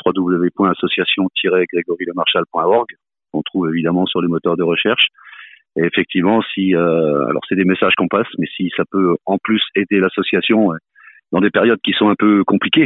www.association-grégorylemarchal.org. On trouve évidemment sur les moteurs de recherche. Et effectivement, alors c'est des messages qu'on passe, mais si ça peut en plus aider l'association dans des périodes qui sont un peu compliquées,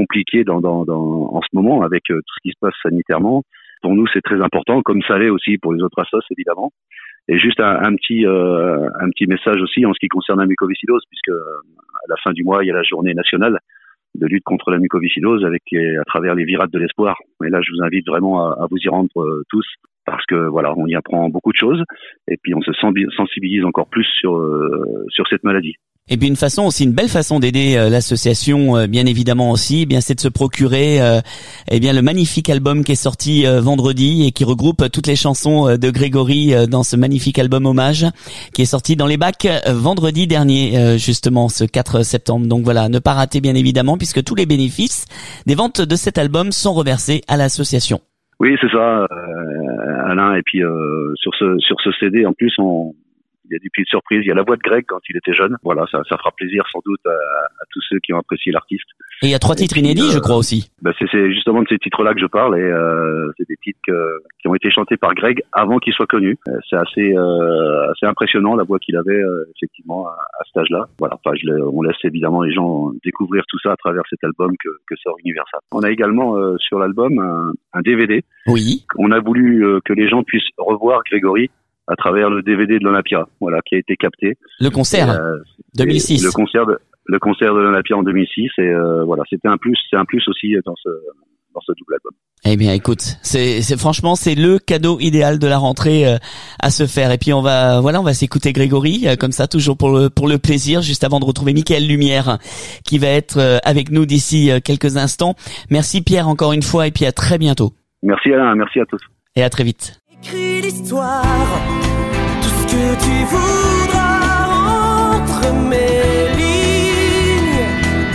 en ce moment avec tout ce qui se passe sanitairement, pour nous c'est très important, comme ça l'est aussi pour les autres assos évidemment. Et juste un petit message aussi en ce qui concerne la mucoviscidose, puisque à la fin du mois il y a la journée nationale de lutte contre la mucoviscidose à travers les virades de l'espoir. Et là, je vous invite vraiment à vous y rendre tous parce que voilà, on y apprend beaucoup de choses et puis on se sensibilise encore plus sur cette maladie. Et puis une belle façon d'aider l'association, bien évidemment aussi, c'est de se procurer le magnifique album qui est sorti vendredi et qui regroupe toutes les chansons de Grégory dans ce magnifique album hommage qui est sorti dans les bacs vendredi dernier, justement ce 4 septembre. Donc voilà, ne pas rater bien évidemment, puisque tous les bénéfices des ventes de cet album sont reversés à l'association. Oui, c'est ça, Alain. Et puis sur ce CD, en plus, il y a des petites surprises. Il y a la voix de Greg quand il était jeune. Voilà, ça fera plaisir sans doute à tous ceux qui ont apprécié l'artiste. Et il y a 3 titres inédits, je crois aussi. C'est justement de ces titres-là que je parle, et c'est des titres qui ont été chantés par Greg avant qu'il soit connu. C'est assez impressionnant la voix qu'il avait effectivement à cet âge-là. Voilà. Enfin, on laisse évidemment les gens découvrir tout ça à travers cet album que sort Universal. On a également sur l'album un DVD. Oui. On a voulu que les gens puissent revoir Grégory à travers le DVD de l'Olympia, voilà, qui a été capté. Le concert 2006. Le concert de l'Olympia en 2006, et voilà, c'est un plus aussi dans ce double album. Eh bien, écoute, franchement, c'est le cadeau idéal de la rentrée à se faire. Et puis on va s'écouter Grégory comme ça, toujours pour le plaisir, juste avant de retrouver Mickaël Lumière qui va être avec nous d'ici quelques instants. Merci Pierre encore une fois, et puis à très bientôt. Merci Alain, merci à tous. Et à très vite. Écris l'histoire, tout ce que tu voudras entre mes lignes.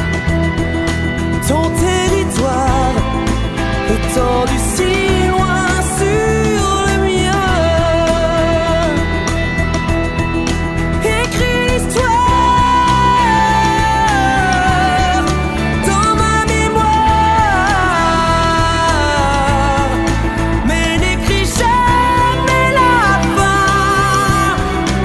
Ton territoire, étendu si loin sur le mien. Écris l'histoire dans ma mémoire, mais n'écris jamais la fin.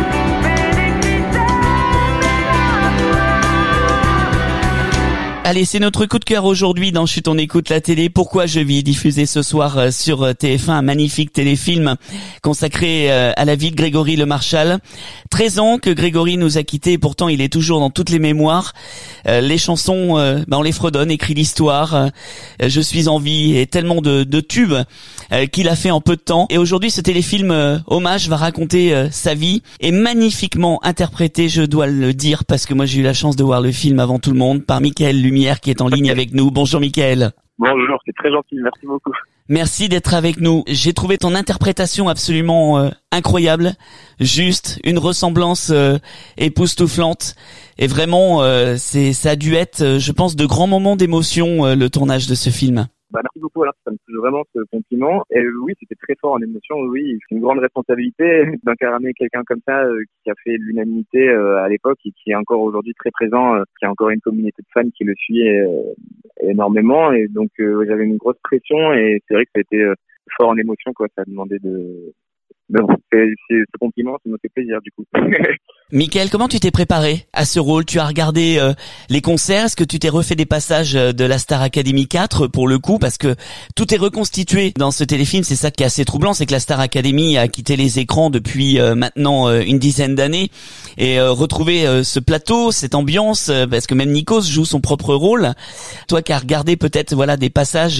Allez, c'est notre coup de cœur aujourd'hui dans Chut, on écoute la télé. Pourquoi je vis, diffusé ce soir sur TF1, un magnifique téléfilm consacré à la vie de Grégory Le Marchal. 13 ans que Grégory nous a quittés, et pourtant il est toujours dans toutes les mémoires. Les chansons, on les fredonne, écrit l'histoire, Je suis en vie, et tellement de tubes qu'il a fait en peu de temps. Et aujourd'hui, ce téléfilm hommage va raconter sa vie, et magnifiquement interprété, je dois le dire, parce que moi j'ai eu la chance de voir le film avant tout le monde, par Mickaël Lumière qui est en ligne avec nous. Bonjour Mickaël. Bonjour, c'est très gentil, merci beaucoup. Merci d'être avec nous. J'ai trouvé ton interprétation absolument incroyable, juste, une ressemblance époustouflante, et vraiment ça a dû être, je pense, de grands moments d'émotion le tournage de ce film. Merci beaucoup, alors ça me touche vraiment ce compliment. Et oui, c'était très fort en émotion. Oui, c'est une grande responsabilité d'incarner quelqu'un comme ça qui a fait l'unanimité à l'époque et qui est encore aujourd'hui très présent, qui a encore une communauté de fans qui le suit énormément. Et donc j'avais une grosse pression, et c'est vrai que ça a été fort en émotion, quoi. Ça a demandé de... Mais bon, ce compliment, ça me fait plaisir du coup. Mickaël, comment tu t'es préparé à ce rôle? Tu as regardé les concerts? Est-ce que tu t'es refait des passages de la Star Academy 4 pour le coup? Parce que tout est reconstitué dans ce téléfilm. C'est ça qui est assez troublant, c'est que la Star Academy a quitté les écrans depuis maintenant une dizaine d'années. Et retrouver ce plateau, cette ambiance, parce que même Nikos joue son propre rôle. Toi qui as regardé peut-être des passages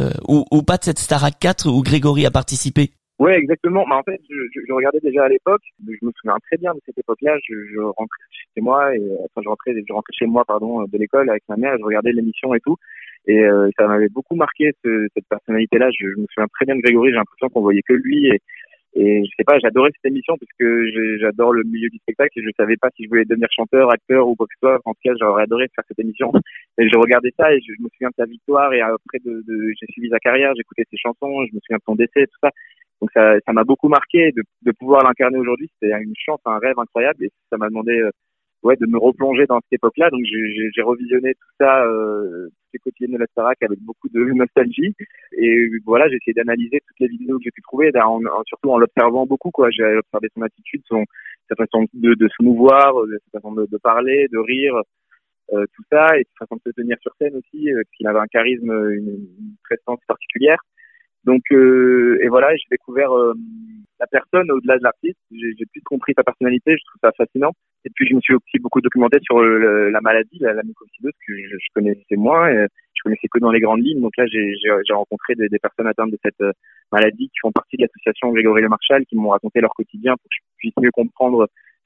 ou pas de cette Star Ac 4 où Grégory a participé. Ouais, exactement. En fait, je regardais déjà à l'époque. Je me souviens très bien de cette époque-là. Je rentrais chez moi je rentrais chez moi, de l'école avec ma mère. Et je regardais l'émission et tout. Et ça m'avait beaucoup marqué cette personnalité-là. Je me souviens très bien de Grégory. J'ai l'impression qu'on voyait que lui. Et je sais pas, j'adorais cette émission parce que j'adore le milieu du spectacle et je savais pas si je voulais devenir chanteur, acteur ou quoi que ce soit. En tout cas, j'aurais adoré faire cette émission. Et je regardais ça et je me souviens de sa victoire, et après j'ai suivi sa carrière, j'écoutais ses chansons, je me souviens de son décès, tout ça. Donc ça m'a beaucoup marqué de pouvoir l'incarner aujourd'hui. C'était une chance, un rêve incroyable, et ça m'a demandé de me replonger dans cette époque-là. Donc j'ai revisionné tout ça, toutes les quotidiennes de la Starac avec beaucoup de nostalgie. Et voilà, j'ai essayé d'analyser toutes les vidéos que j'ai pu trouver, surtout en l'observant beaucoup, quoi. J'ai observé son attitude, sa façon de se mouvoir, sa façon de parler, de rire, tout ça, et sa façon de se tenir sur scène aussi, parce qu'il avait un charisme, une prestance particulière. Donc et voilà, j'ai découvert la personne au-delà de l'artiste. J'ai plus compris sa personnalité, je trouve ça fascinant. Et puis je me suis aussi beaucoup documenté sur la maladie, la mucoviscidose, que je connaissais moins, et je connaissais que dans les grandes lignes. Donc là j'ai rencontré des personnes atteintes de cette maladie qui font partie de l'association Grégory Le Marchal, qui m'ont raconté leur quotidien pour que je puisse mieux comprendre ce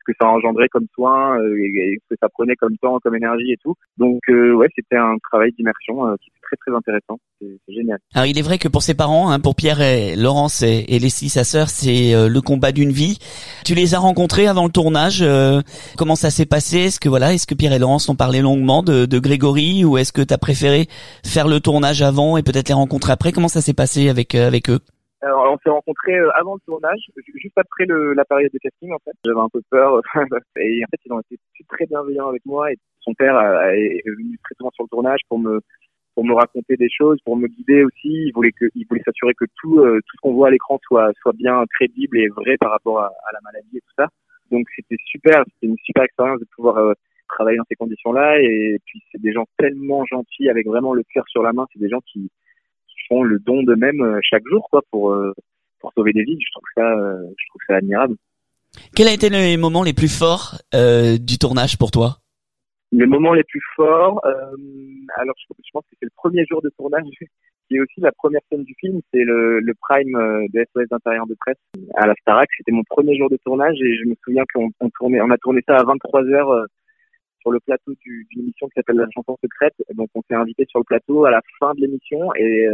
ce que ça engendrait comme soin et ce que ça prenait comme temps, comme énergie et tout. Donc ouais, c'était un travail d'immersion qui était très très intéressant. C'est génial. Alors il est vrai que pour ses parents, hein, pour Pierre et Laurence et Leslie, sa sœur, c'est le combat d'une vie. Tu les as rencontrés avant le tournage. Comment ça s'est passé? Est-ce que Pierre et Laurence ont parlé longuement de Grégory, ou est-ce que t'as préféré faire le tournage avant et peut-être les rencontrer après? Comment ça s'est passé avec eux? Alors, on s'est rencontrés avant le tournage, juste après la période de casting en fait. J'avais un peu peur et en fait ils ont été très bienveillants avec moi, et son père est venu très souvent sur le tournage pour me raconter des choses, pour me guider aussi. Il voulait s'assurer que tout ce qu'on voit à l'écran soit bien crédible et vrai par rapport à la maladie et tout ça. Donc c'était une super expérience de pouvoir travailler dans ces conditions-là. Et puis c'est des gens tellement gentils, avec vraiment le cœur sur la main. C'est des gens qui font le don d'eux-mêmes chaque jour, quoi, pour sauver des vies. Je trouve ça admirable. Quels ont été les moments les plus forts du tournage pour toi? Les moments les plus forts, alors je pense que c'est le premier jour de tournage, qui est aussi la première scène du film. C'est le prime de SOS d'intérieur de presse à la Starac. C'était mon premier jour de tournage, et je me souviens qu'on a tourné ça à 23h sur le plateau d'une émission qui s'appelle La Chanson Secrète. Donc on s'est invité sur le plateau à la fin de l'émission, et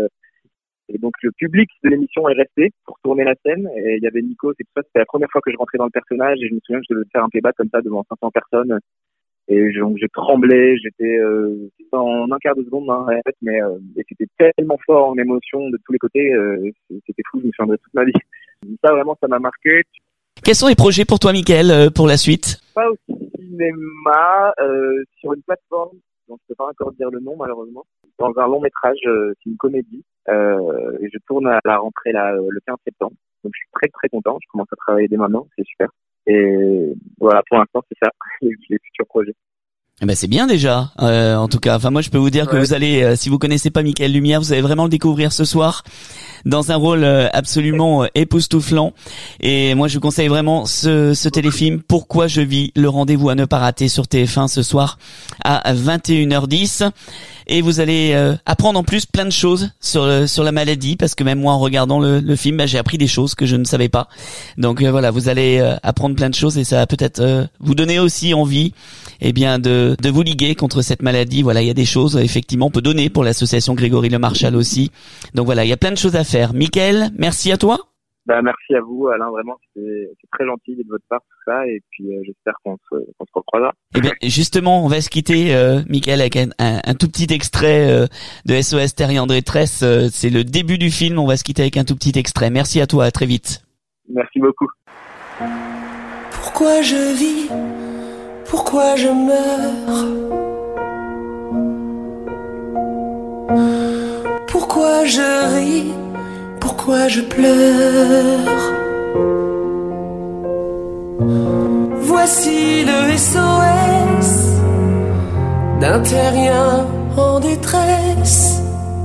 donc le public de l'émission est resté pour tourner la scène, et il y avait Nico, c'est tout ça. C'était la première fois que je rentrais dans le personnage, et je me souviens que je devais faire un playback comme ça devant 500 personnes, et donc je tremblais, j'étais en un quart de seconde, hein, en fait, mais et c'était tellement fort en émotion de tous les côtés, c'était fou, je me souviendrai toute ma vie. Ça vraiment, ça m'a marqué. Quels sont les projets pour toi, Mickaël, pour la suite? Pas au cinéma, sur une plateforme dont je peux pas encore dire le nom malheureusement, dans un long métrage, c'est une comédie, et je tourne à la rentrée là, le 15 septembre. Donc je suis très très content, je commence à travailler dès maintenant, c'est super. Et voilà, pour l'instant c'est ça, les futurs projets. Eh ben c'est bien déjà, en tout cas. Enfin moi je peux vous dire que vous allez, si vous connaissez pas Mickaël Lumière, vous allez vraiment le découvrir ce soir dans un rôle absolument époustouflant. Et moi je vous conseille vraiment ce téléfilm Pourquoi je vis, le rendez-vous à ne pas rater sur TF1 ce soir à 21h10. Et vous allez apprendre en plus plein de choses sur la maladie, parce que même moi en regardant le film, j'ai appris des choses que je ne savais pas. Donc voilà, vous allez apprendre plein de choses, et ça va peut-être vous donner aussi envie, eh bien de vous liguer contre cette maladie. Voilà, il y a des choses effectivement on peut donner pour l'association Grégory Le Marchal aussi. Donc voilà, il y a plein de choses à faire. Mickaël, merci à toi. Merci à vous, Alain, vraiment c'est très gentil de votre part tout ça, et puis j'espère qu'on se recroisera. Eh bien justement, on va se quitter Mickaël avec un tout petit extrait de SOS Terre et André Tresse. C'est le début du film, on va se quitter avec un tout petit extrait. Merci à toi, à très vite. Merci beaucoup. Pourquoi je vis? Pourquoi je meurs? Pourquoi je ris? Pourquoi je pleure? Voici le SOS d'un terrien en détresse.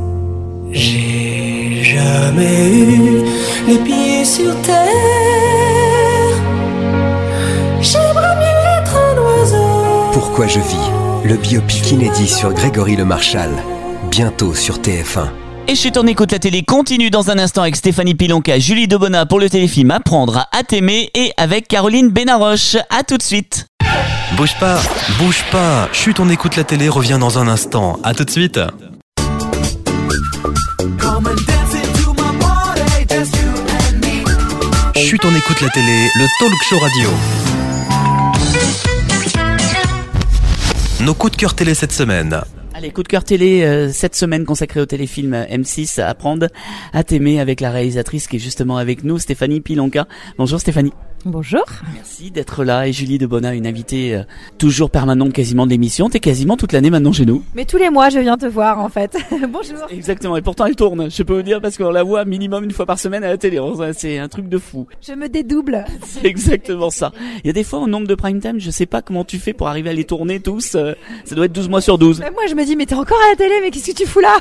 J'ai jamais eu les pieds sur terre. J'aimerais mieux être un oiseau. Pourquoi je vis? Le biopic inédit sur Grégory Le Marchal. Bientôt sur TF1. Et Chut, on écoute la télé continue dans un instant avec Stéphanie Pilonka, Julie Debona pour le téléfilm Apprendre à t'aimer, et avec Caroline Benaroche. À tout de suite. Bouge pas. Chut, on écoute la télé revient dans un instant. À tout de suite. Chut, on écoute la télé, le talk show radio. Nos coups de cœur télé cette semaine. Allez, coup de cœur télé cette semaine consacré au téléfilm M6 Apprendre à t'aimer, avec la réalisatrice qui est justement avec nous, Stéphanie Pilonka. Bonjour Stéphanie. Bonjour. Merci d'être là, et Julie Debona, une invitée toujours permanente quasiment de l'émission. T'es quasiment toute l'année maintenant chez nous. Mais tous les mois je viens te voir en fait. Bonjour. Exactement, et pourtant elle tourne, je peux vous dire, parce qu'on la voit minimum une fois par semaine à la télé. C'est un truc de fou. Je me dédouble. C'est exactement ça. Il y a des fois au nombre de prime time, je sais pas comment tu fais pour arriver à les tourner tous. Ça doit être 12 mois sur 12. Moi je me dis mais t'es encore à la télé, mais qu'est-ce que tu fous là?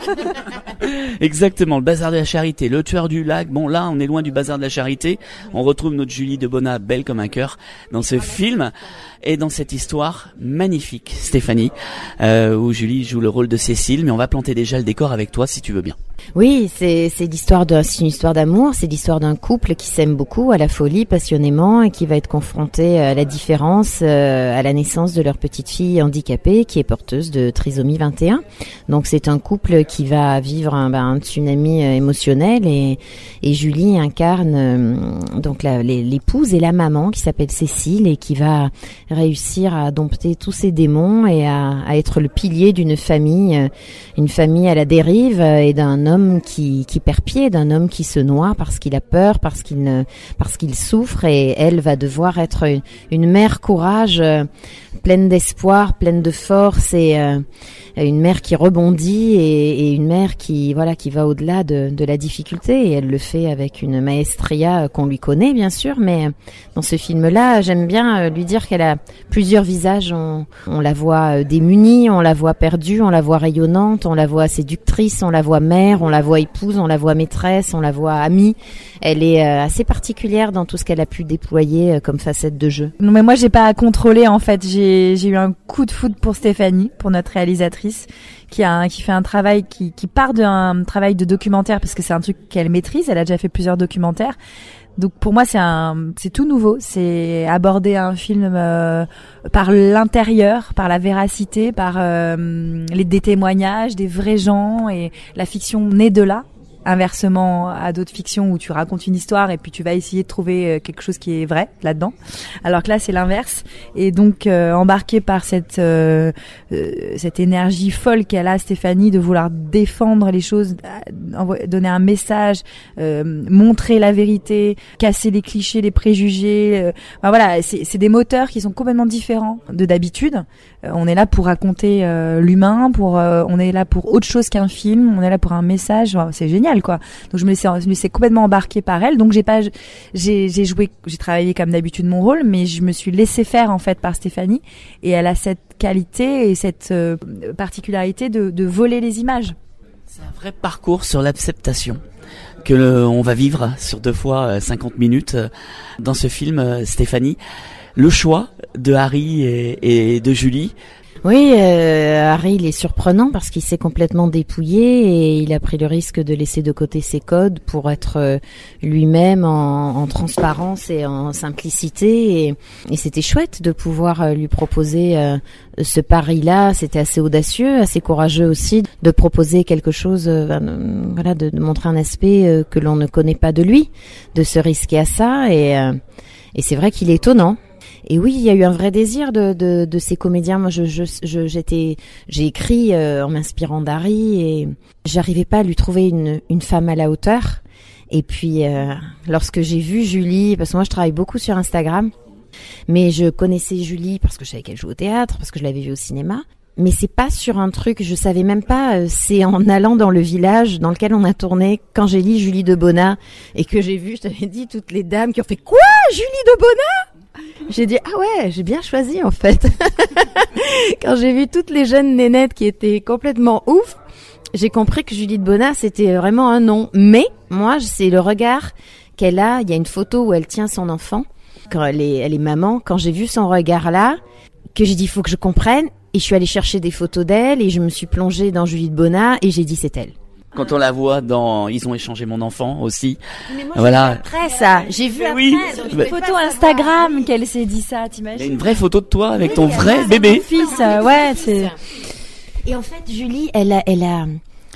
Exactement, le bazar de la charité, le tueur du lac. Bon là on est loin du bazar de la charité. On retrouve notre Julie Debona là, belle comme un cœur, dans ce film et dans cette histoire magnifique, Stéphanie, où Julie joue le rôle de Cécile. Mais on va planter déjà le décor avec toi, si tu veux bien. Oui, c'est une histoire d'amour, c'est l'histoire d'un couple qui s'aime beaucoup, à la folie, passionnément, et qui va être confronté à la différence à la naissance de leur petite fille handicapée qui est porteuse de trisomie 21. Donc c'est un couple qui va vivre un tsunami émotionnel et Julie incarne donc l'épouse et la maman qui s'appelle Cécile et qui va réussir à dompter tous ses démons et à être le pilier d'une famille à la dérive et d'un homme qui perd pied, d'un homme qui se noie parce qu'il a peur, parce qu'il souffre, et elle va devoir être une mère courage, pleine d'espoir, pleine de force, et une mère qui rebondit et une mère qui va au-delà de la difficulté, et elle le fait avec une maestria qu'on lui connaît bien sûr, mais dans ce film-là, j'aime bien lui dire qu'elle a plusieurs visages. On la voit démunie, on la voit perdue, on la voit rayonnante, on la voit séductrice, on la voit mère, on la voit épouse, on la voit maîtresse, on la voit amie. Elle est assez particulière dans tout ce qu'elle a pu déployer comme facette de jeu. Non mais moi j'ai pas à contrôler en fait, j'ai eu un coup de foudre pour Stéphanie, pour notre réalisatrice qui fait un travail qui part d'un travail de documentaire parce que c'est un truc qu'elle maîtrise, elle a déjà fait plusieurs documentaires. Donc pour moi c'est tout nouveau, c'est aborder un film par l'intérieur, par la véracité, par des témoignages, des vrais gens, et la fiction naît de là. Inversement à d'autres fictions où tu racontes une histoire et puis tu vas essayer de trouver quelque chose qui est vrai là-dedans. Alors que là, c'est l'inverse. Et donc, embarqué par cette énergie folle qu'elle a, Stéphanie, de vouloir défendre les choses, donner un message, montrer la vérité, casser les clichés, les préjugés. Voilà, c'est des moteurs qui sont complètement différents de d'habitude. On est là pour raconter l'humain, on est là pour autre chose qu'un film, on est là pour un message. C'est génial, quoi. Donc je me laissais complètement embarquer par elle. Donc j'ai travaillé comme d'habitude mon rôle, mais je me suis laissée faire en fait par Stéphanie, et elle a cette qualité et cette particularité de voler les images. C'est un vrai parcours sur l'acceptation que on va vivre sur 2 fois 50 minutes dans ce film, Stéphanie. Le choix de Harry et de Julie. Oui, Harry, il est surprenant parce qu'il s'est complètement dépouillé et il a pris le risque de laisser de côté ses codes pour être lui-même en transparence et en simplicité, et c'était chouette de pouvoir lui proposer ce pari-là. C'était assez audacieux, assez courageux aussi de proposer quelque chose, de montrer un aspect que l'on ne connaît pas de lui, de se risquer à ça, et c'est vrai qu'il est étonnant. Et oui, il y a eu un vrai désir de ces comédiens. Moi, j'ai écrit en m'inspirant d'Harry, et j'arrivais pas à lui trouver une femme à la hauteur. Et puis, lorsque j'ai vu Julie, parce que moi, je travaille beaucoup sur Instagram, mais je connaissais Julie parce que je savais qu'elle jouait au théâtre, parce que je l'avais vue au cinéma. Mais c'est pas sur un truc, je savais même pas, c'est en allant dans le village dans lequel on a tourné, quand j'ai lu Julie Debona, et que j'ai vu, je t'avais dit, toutes les dames qui ont fait « Quoi, Julie Debona ?» J'ai dit, ah ouais, j'ai bien choisi en fait. Quand j'ai vu toutes les jeunes nénettes qui étaient complètement ouf, j'ai compris que Julie Debona, c'était vraiment un nom. Mais moi, c'est le regard qu'elle a. Il y a une photo où elle tient son enfant, quand elle est maman. Quand j'ai vu son regard là, que j'ai dit, il faut que je comprenne. Et je suis allée chercher des photos d'elle, et je me suis plongée dans Julie Debona, et j'ai dit, c'est elle. Quand on la voit dans Ils ont échangé mon enfant aussi. Mais moi, voilà. Après ça, j'ai vu après dans une photo Instagram qu'elle s'est dit ça, t'imagines? Il y a une vraie photo de toi avec ton vrai bébé. Fils, ouais, c'est. Et en fait, Julie, elle a.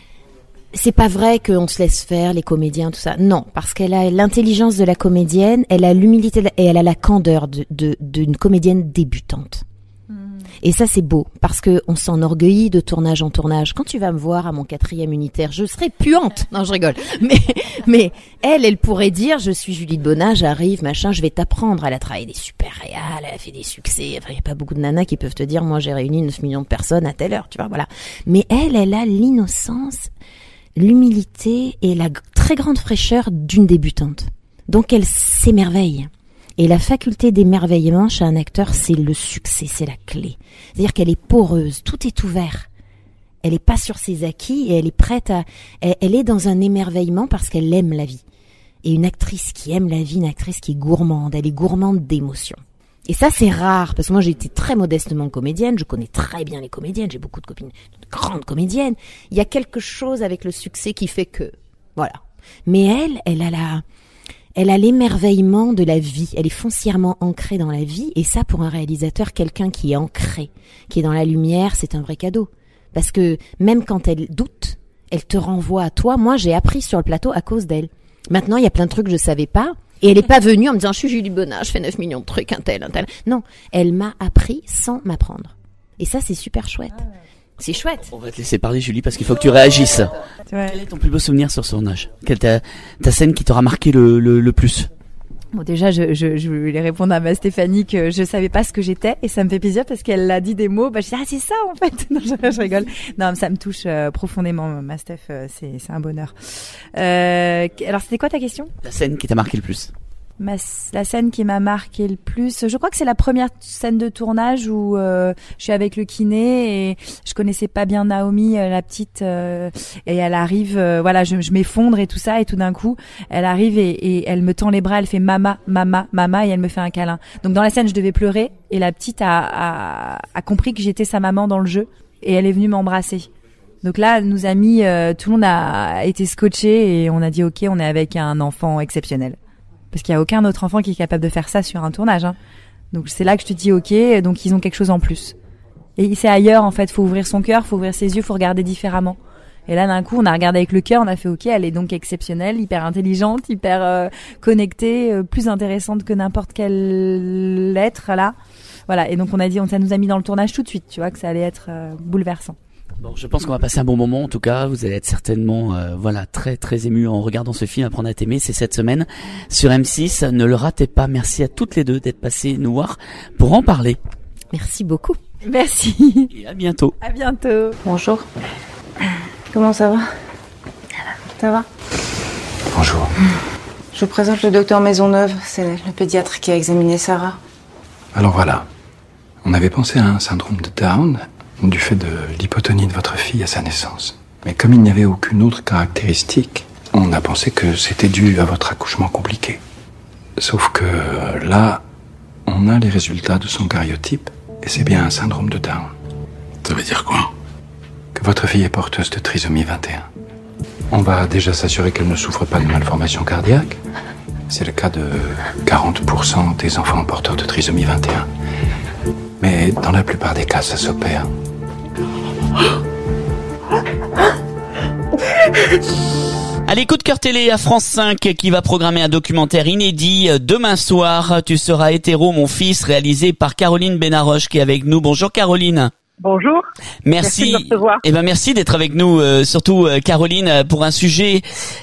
C'est pas vrai qu'on se laisse faire, les comédiens, tout ça. Non, parce qu'elle a l'intelligence de la comédienne, elle a l'humilité et elle a la candeur d'une comédienne débutante. Et ça, c'est beau, parce que on s'enorgueillit de tournage en tournage. Quand tu vas me voir à mon 4e unitaire, je serai puante. Non, je rigole. Mais elle pourrait dire, je suis Julie Debona, j'arrive, machin, je vais t'apprendre. Elle a travaillé des super réals, elle a fait des succès. Enfin, il n'y a pas beaucoup de nanas qui peuvent te dire, moi, j'ai réuni 9 millions de personnes à telle heure, tu vois, voilà. Mais elle a l'innocence, l'humilité et la très grande fraîcheur d'une débutante. Donc, elle s'émerveille. Et la faculté d'émerveillement chez un acteur, c'est le succès, c'est la clé. C'est-à-dire qu'elle est poreuse, tout est ouvert. Elle est pas sur ses acquis et elle est prête elle est dans un émerveillement parce qu'elle aime la vie. Et une actrice qui aime la vie, une actrice qui est gourmande, elle est gourmande d'émotions. Et ça, c'est rare, parce que moi, j'ai été très modestement comédienne, je connais très bien les comédiennes, j'ai beaucoup de copines, de grandes comédiennes. Il y a quelque chose avec le succès qui fait que, voilà. Mais elle a l'émerveillement de la vie, elle est foncièrement ancrée dans la vie, et ça, pour un réalisateur, quelqu'un qui est ancré, qui est dans la lumière, c'est un vrai cadeau. Parce que même quand elle doute, elle te renvoie à toi. Moi, j'ai appris sur le plateau à cause d'elle. Maintenant, il y a plein de trucs que je savais pas. Et elle est pas venue en me disant, je suis Julie Bonnat, je fais 9 millions de trucs, un tel. Non, elle m'a appris sans m'apprendre. Et ça, c'est super chouette. C'est chouette. On va te laisser parler, Julie, parce qu'il faut que tu réagisses. Quel est ton plus beau souvenir sur ce tournage? Quelle ta scène qui t'aura marqué le plus? Bon, déjà, je voulais répondre à ma Stéphanie que je savais pas ce que j'étais, et ça me fait plaisir parce qu'elle a dit des mots. Je dis, ah, c'est ça, en fait. Non, je rigole. Non, ça me touche profondément, ma Steph. C'est un bonheur. Alors, c'était quoi ta question? La scène qui t'a marqué le plus? La scène qui m'a marqué le plus, je crois que c'est la première scène de tournage où je suis avec le kiné et je connaissais pas bien Naomi, la petite, et elle arrive, voilà, je m'effondre et tout ça, et tout d'un coup elle arrive et elle me tend les bras, elle fait mama et elle me fait un câlin. Donc dans la scène je devais pleurer et la petite a compris que j'étais sa maman dans le jeu et elle est venue m'embrasser. Donc là, nous a mis, tout le monde a été scotché et on a dit ok, on est avec un enfant exceptionnel. Parce qu'il y a aucun autre enfant qui est capable de faire ça sur un tournage, hein. Donc c'est là que je te dis ok, donc ils ont quelque chose en plus. Et c'est ailleurs en fait, faut ouvrir son cœur, faut ouvrir ses yeux, faut regarder différemment. Et là d'un coup, on a regardé avec le cœur, on a fait ok, elle est donc exceptionnelle, hyper intelligente, hyper connectée, plus intéressante que n'importe quel être là. Voilà, et donc on a dit, ça nous a mis dans le tournage tout de suite, tu vois, que ça allait être bouleversant. Bon, je pense qu'on va passer un bon moment. En tout cas, vous allez être certainement, très très ému en regardant ce film. Apprendre à t'aimer, c'est cette semaine sur M6. Ne le ratez pas. Merci à toutes les deux d'être passées nous voir pour en parler. Merci beaucoup. Merci. Et à bientôt. À bientôt. Bonjour. Comment ça va? Ça va? Bonjour. Je vous présente le docteur Maisonneuve. C'est le pédiatre qui a examiné Sarah. Alors voilà. On avait pensé à un syndrome de Down du fait de l'hypotonie de votre fille à sa naissance. Mais comme il n'y avait aucune autre caractéristique, on a pensé que c'était dû à votre accouchement compliqué. Sauf que là, on a les résultats de son karyotype et c'est bien un syndrome de Down. Ça veut dire quoi? Que votre fille est porteuse de trisomie 21. On va déjà s'assurer qu'elle ne souffre pas de malformation cardiaque. C'est le cas de 40% des enfants porteurs de trisomie 21. Mais dans la plupart des cas, ça s'opère. Allez, coup de cœur télé à France 5 qui va programmer un documentaire inédit demain soir. Tu seras hétéro, mon fils, réalisé par Caroline Benaroche qui est avec nous. Bonjour Caroline. Bonjour. Merci. De me recevoir. Eh ben merci d'être avec nous, surtout Caroline, pour un sujet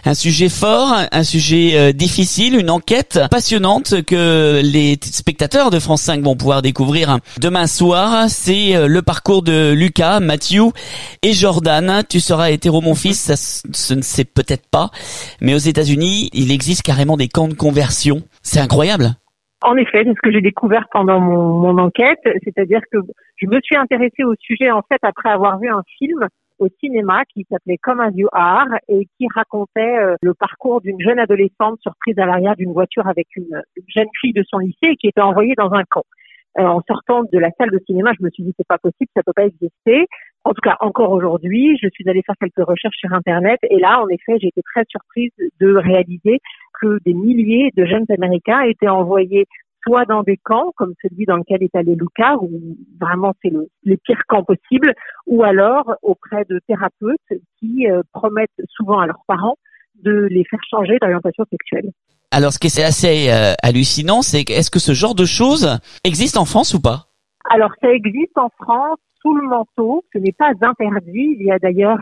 fort, un sujet difficile, une enquête passionnante que les spectateurs de France 5 vont pouvoir découvrir demain soir. C'est le parcours de Lucas, Matthew et Jordan. Tu seras hétéro mon fils, ça ce ne sait peut-être pas, mais aux États-Unis, il existe carrément des camps de conversion. C'est incroyable. En effet, c'est ce que j'ai découvert pendant mon enquête, c'est-à-dire que je me suis intéressée au sujet en fait après avoir vu un film au cinéma qui s'appelait Come As You Are et qui racontait le parcours d'une jeune adolescente surprise à l'arrière d'une voiture avec une jeune fille de son lycée qui était envoyée dans un camp. En sortant de la salle de cinéma, je me suis dit c'est pas possible, ça peut pas exister. En tout cas, encore aujourd'hui, je suis allée faire quelques recherches sur Internet et là, en effet, j'ai été très surprise de réaliser que des milliers de jeunes Américains étaient envoyés soit dans des camps, comme celui dans lequel est allé Lucas, où vraiment c'est les pires camps possibles, ou alors auprès de thérapeutes qui promettent souvent à leurs parents de les faire changer d'orientation sexuelle. Alors, ce qui est assez hallucinant, c'est est-ce que ce genre de choses existe en France ou pas? Alors, ça existe en France sous le manteau. Ce n'est pas interdit. Il y a d'ailleurs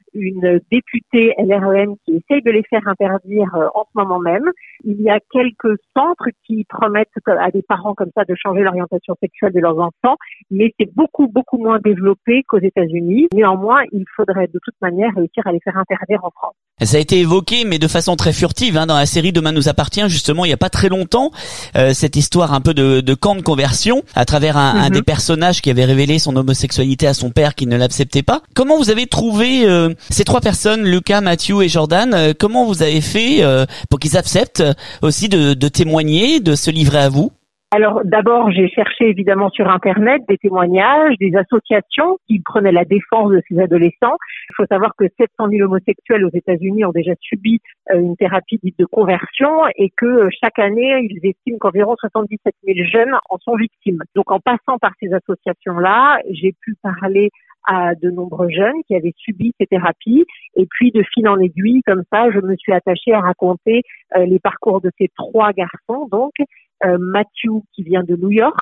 une députée LREM qui essaye de les faire interdire en ce moment même. Il y a quelques centres qui promettent à des parents comme ça de changer l'orientation sexuelle de leurs enfants, mais c'est beaucoup, beaucoup moins développé qu'aux États-Unis. Néanmoins, il faudrait de toute manière réussir à les faire interdire en France. Ça a été évoqué, mais de façon très furtive, dans la série Demain nous appartient, justement, il n'y a pas très longtemps, cette histoire un peu de camp de conversion, à travers un des personnages qui avait révélé son homosexualité à son père qui ne l'acceptait pas. Comment vous avez trouvé ces 3 personnes, Lucas, Matthew et Jordan, comment vous avez fait pour qu'ils acceptent aussi de témoigner, de se livrer à vous? Alors d'abord, j'ai cherché évidemment sur Internet des témoignages, des associations qui prenaient la défense de ces adolescents. Il faut savoir que 700 000 homosexuels aux États-Unis ont déjà subi une thérapie dite de conversion et que chaque année, ils estiment qu'environ 77 000 jeunes en sont victimes. Donc en passant par ces associations-là, j'ai pu parler à de nombreux jeunes qui avaient subi ces thérapies et puis de fil en aiguille, comme ça, je me suis attachée à raconter les parcours de ces 3 garçons, donc Matthew qui vient de New York,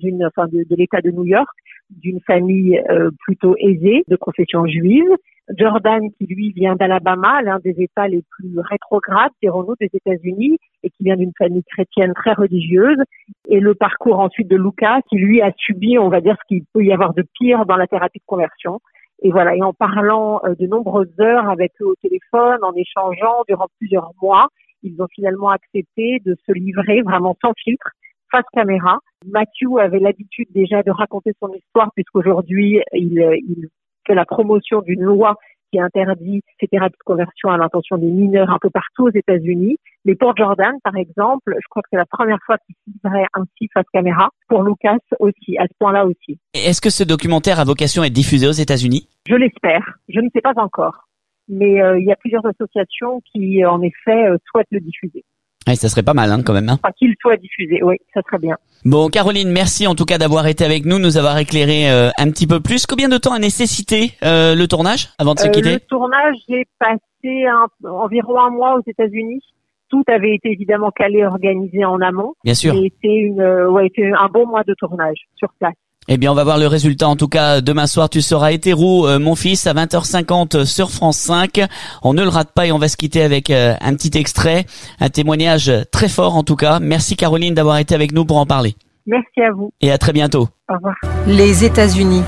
de l'État de New York, d'une famille plutôt aisée, de confession juive. Jordan qui lui vient d'Alabama, l'un des États les plus rétrogrades, dirons-nous, des États-Unis, et qui vient d'une famille chrétienne très religieuse. Et le parcours ensuite de Lucas qui lui a subi, on va dire, ce qu'il peut y avoir de pire dans la thérapie de conversion. Et voilà, et en parlant de nombreuses heures avec eux au téléphone, en échangeant durant plusieurs mois, ils ont finalement accepté de se livrer vraiment sans filtre, face caméra. Matthew avait l'habitude déjà de raconter son histoire puisqu'aujourd'hui, il fait la promotion d'une loi qui interdit ces thérapies de conversion à l'intention des mineurs un peu partout aux États-Unis. Mais pour Jordan, par exemple, je crois que c'est la première fois qu'il se livrait ainsi face caméra. Pour Lucas aussi, à ce point-là aussi. Est-ce que ce documentaire a vocation à être diffusé aux États-Unis? Je l'espère. Je ne sais pas encore. Mais il y a plusieurs associations qui, en effet, souhaitent le diffuser. Ouais, ça serait pas mal, quand même. Enfin, qu'il soit diffusé, oui, ça serait bien. Bon, Caroline, merci en tout cas d'avoir été avec nous avoir éclairé un petit peu plus. Combien de temps a nécessité le tournage avant de se quitter? Le tournage, j'ai passé environ 1 mois aux États-Unis. Tout avait été évidemment calé, organisé en amont. Bien sûr. Et c'était un bon mois de tournage sur place. Eh bien, on va voir le résultat. En tout cas, demain soir, tu seras hétéro, mon fils, à 20h50 sur France 5. On ne le rate pas et on va se quitter avec un petit extrait, un témoignage très fort en tout cas. Merci Caroline d'avoir été avec nous pour en parler. Merci à vous. Et à très bientôt. Au revoir. Les États-Unis,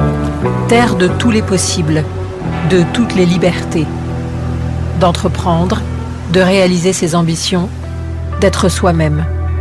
terre de tous les possibles, de toutes les libertés, d'entreprendre, de réaliser ses ambitions, d'être soi-même.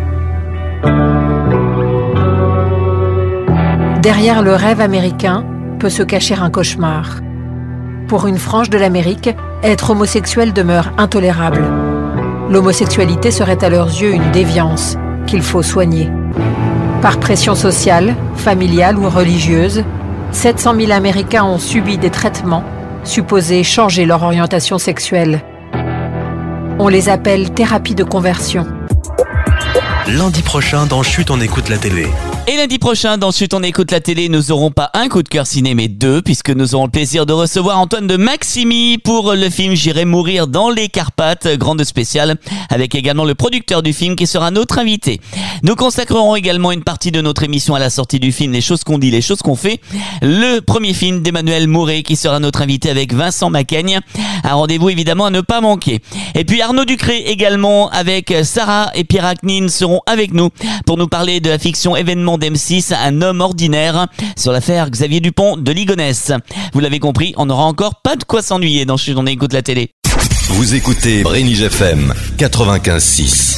Derrière le rêve américain peut se cacher un cauchemar. Pour une frange de l'Amérique, être homosexuel demeure intolérable. L'homosexualité serait à leurs yeux une déviance qu'il faut soigner. Par pression sociale, familiale ou religieuse, 700 000 Américains ont subi des traitements supposés changer leur orientation sexuelle. On les appelle thérapies de conversion. Lundi prochain, dans Chut, on écoute la télé. Et lundi prochain, dans Chut, on écoute la télé, nous n'aurons pas un coup de cœur ciné, mais 2, puisque nous aurons le plaisir de recevoir Antoine de Maximi pour le film J'irai mourir dans les Carpates, grande spéciale, avec également le producteur du film qui sera notre invité. Nous consacrerons également une partie de notre émission à la sortie du film Les choses qu'on dit, les choses qu'on fait, le premier film d'Emmanuel Mouret qui sera notre invité avec Vincent Macaigne. Un rendez-vous évidemment à ne pas manquer. Et puis Arnaud Ducré également avec Sarah et Pierre Aknin seront avec nous pour nous parler de la fiction événement d'M6, Un homme ordinaire, sur l'affaire Xavier Dupont de Ligonnès. Vous l'avez compris, on n'aura encore pas de quoi s'ennuyer dans Chut, on écoute la télé. Vous écoutez Brénig FM 95.6.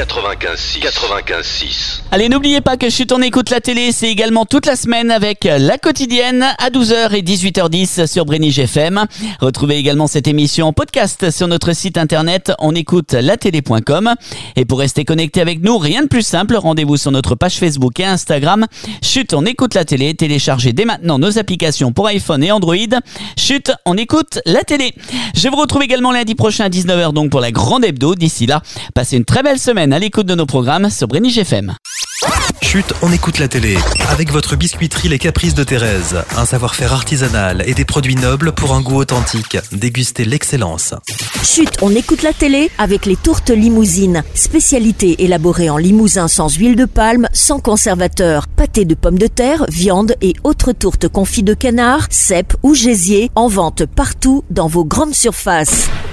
95.6. Allez, n'oubliez pas que Chut, on écoute la télé, c'est également toute la semaine avec La Quotidienne à 12h et 18h10 sur Brénig FM. Retrouvez également cette émission en podcast sur notre site internet onécoutelatélé.com. Et pour rester connecté avec nous, rien de plus simple, rendez-vous sur notre page Facebook et Instagram. Chut, on écoute la télé, téléchargez dès maintenant nos applications pour iPhone et Android. Chut, on écoute la télé. Je vous retrouve également lundi prochain à 19h donc pour la grande hebdo. D'ici là, passez une très belle semaine à l'écoute de nos programmes sur Brénig FM. Chut, on écoute la télé. Avec votre biscuiterie Les Caprices de Thérèse. Un savoir-faire artisanal et des produits nobles pour un goût authentique. Dégustez l'excellence. Chut, on écoute la télé avec les tourtes limousines. Spécialité élaborée en limousin sans huile de palme, sans conservateur. Pâté de pommes de terre, viande et autres tourtes confites de canard, cèpes ou gésier. En vente partout dans vos grandes surfaces.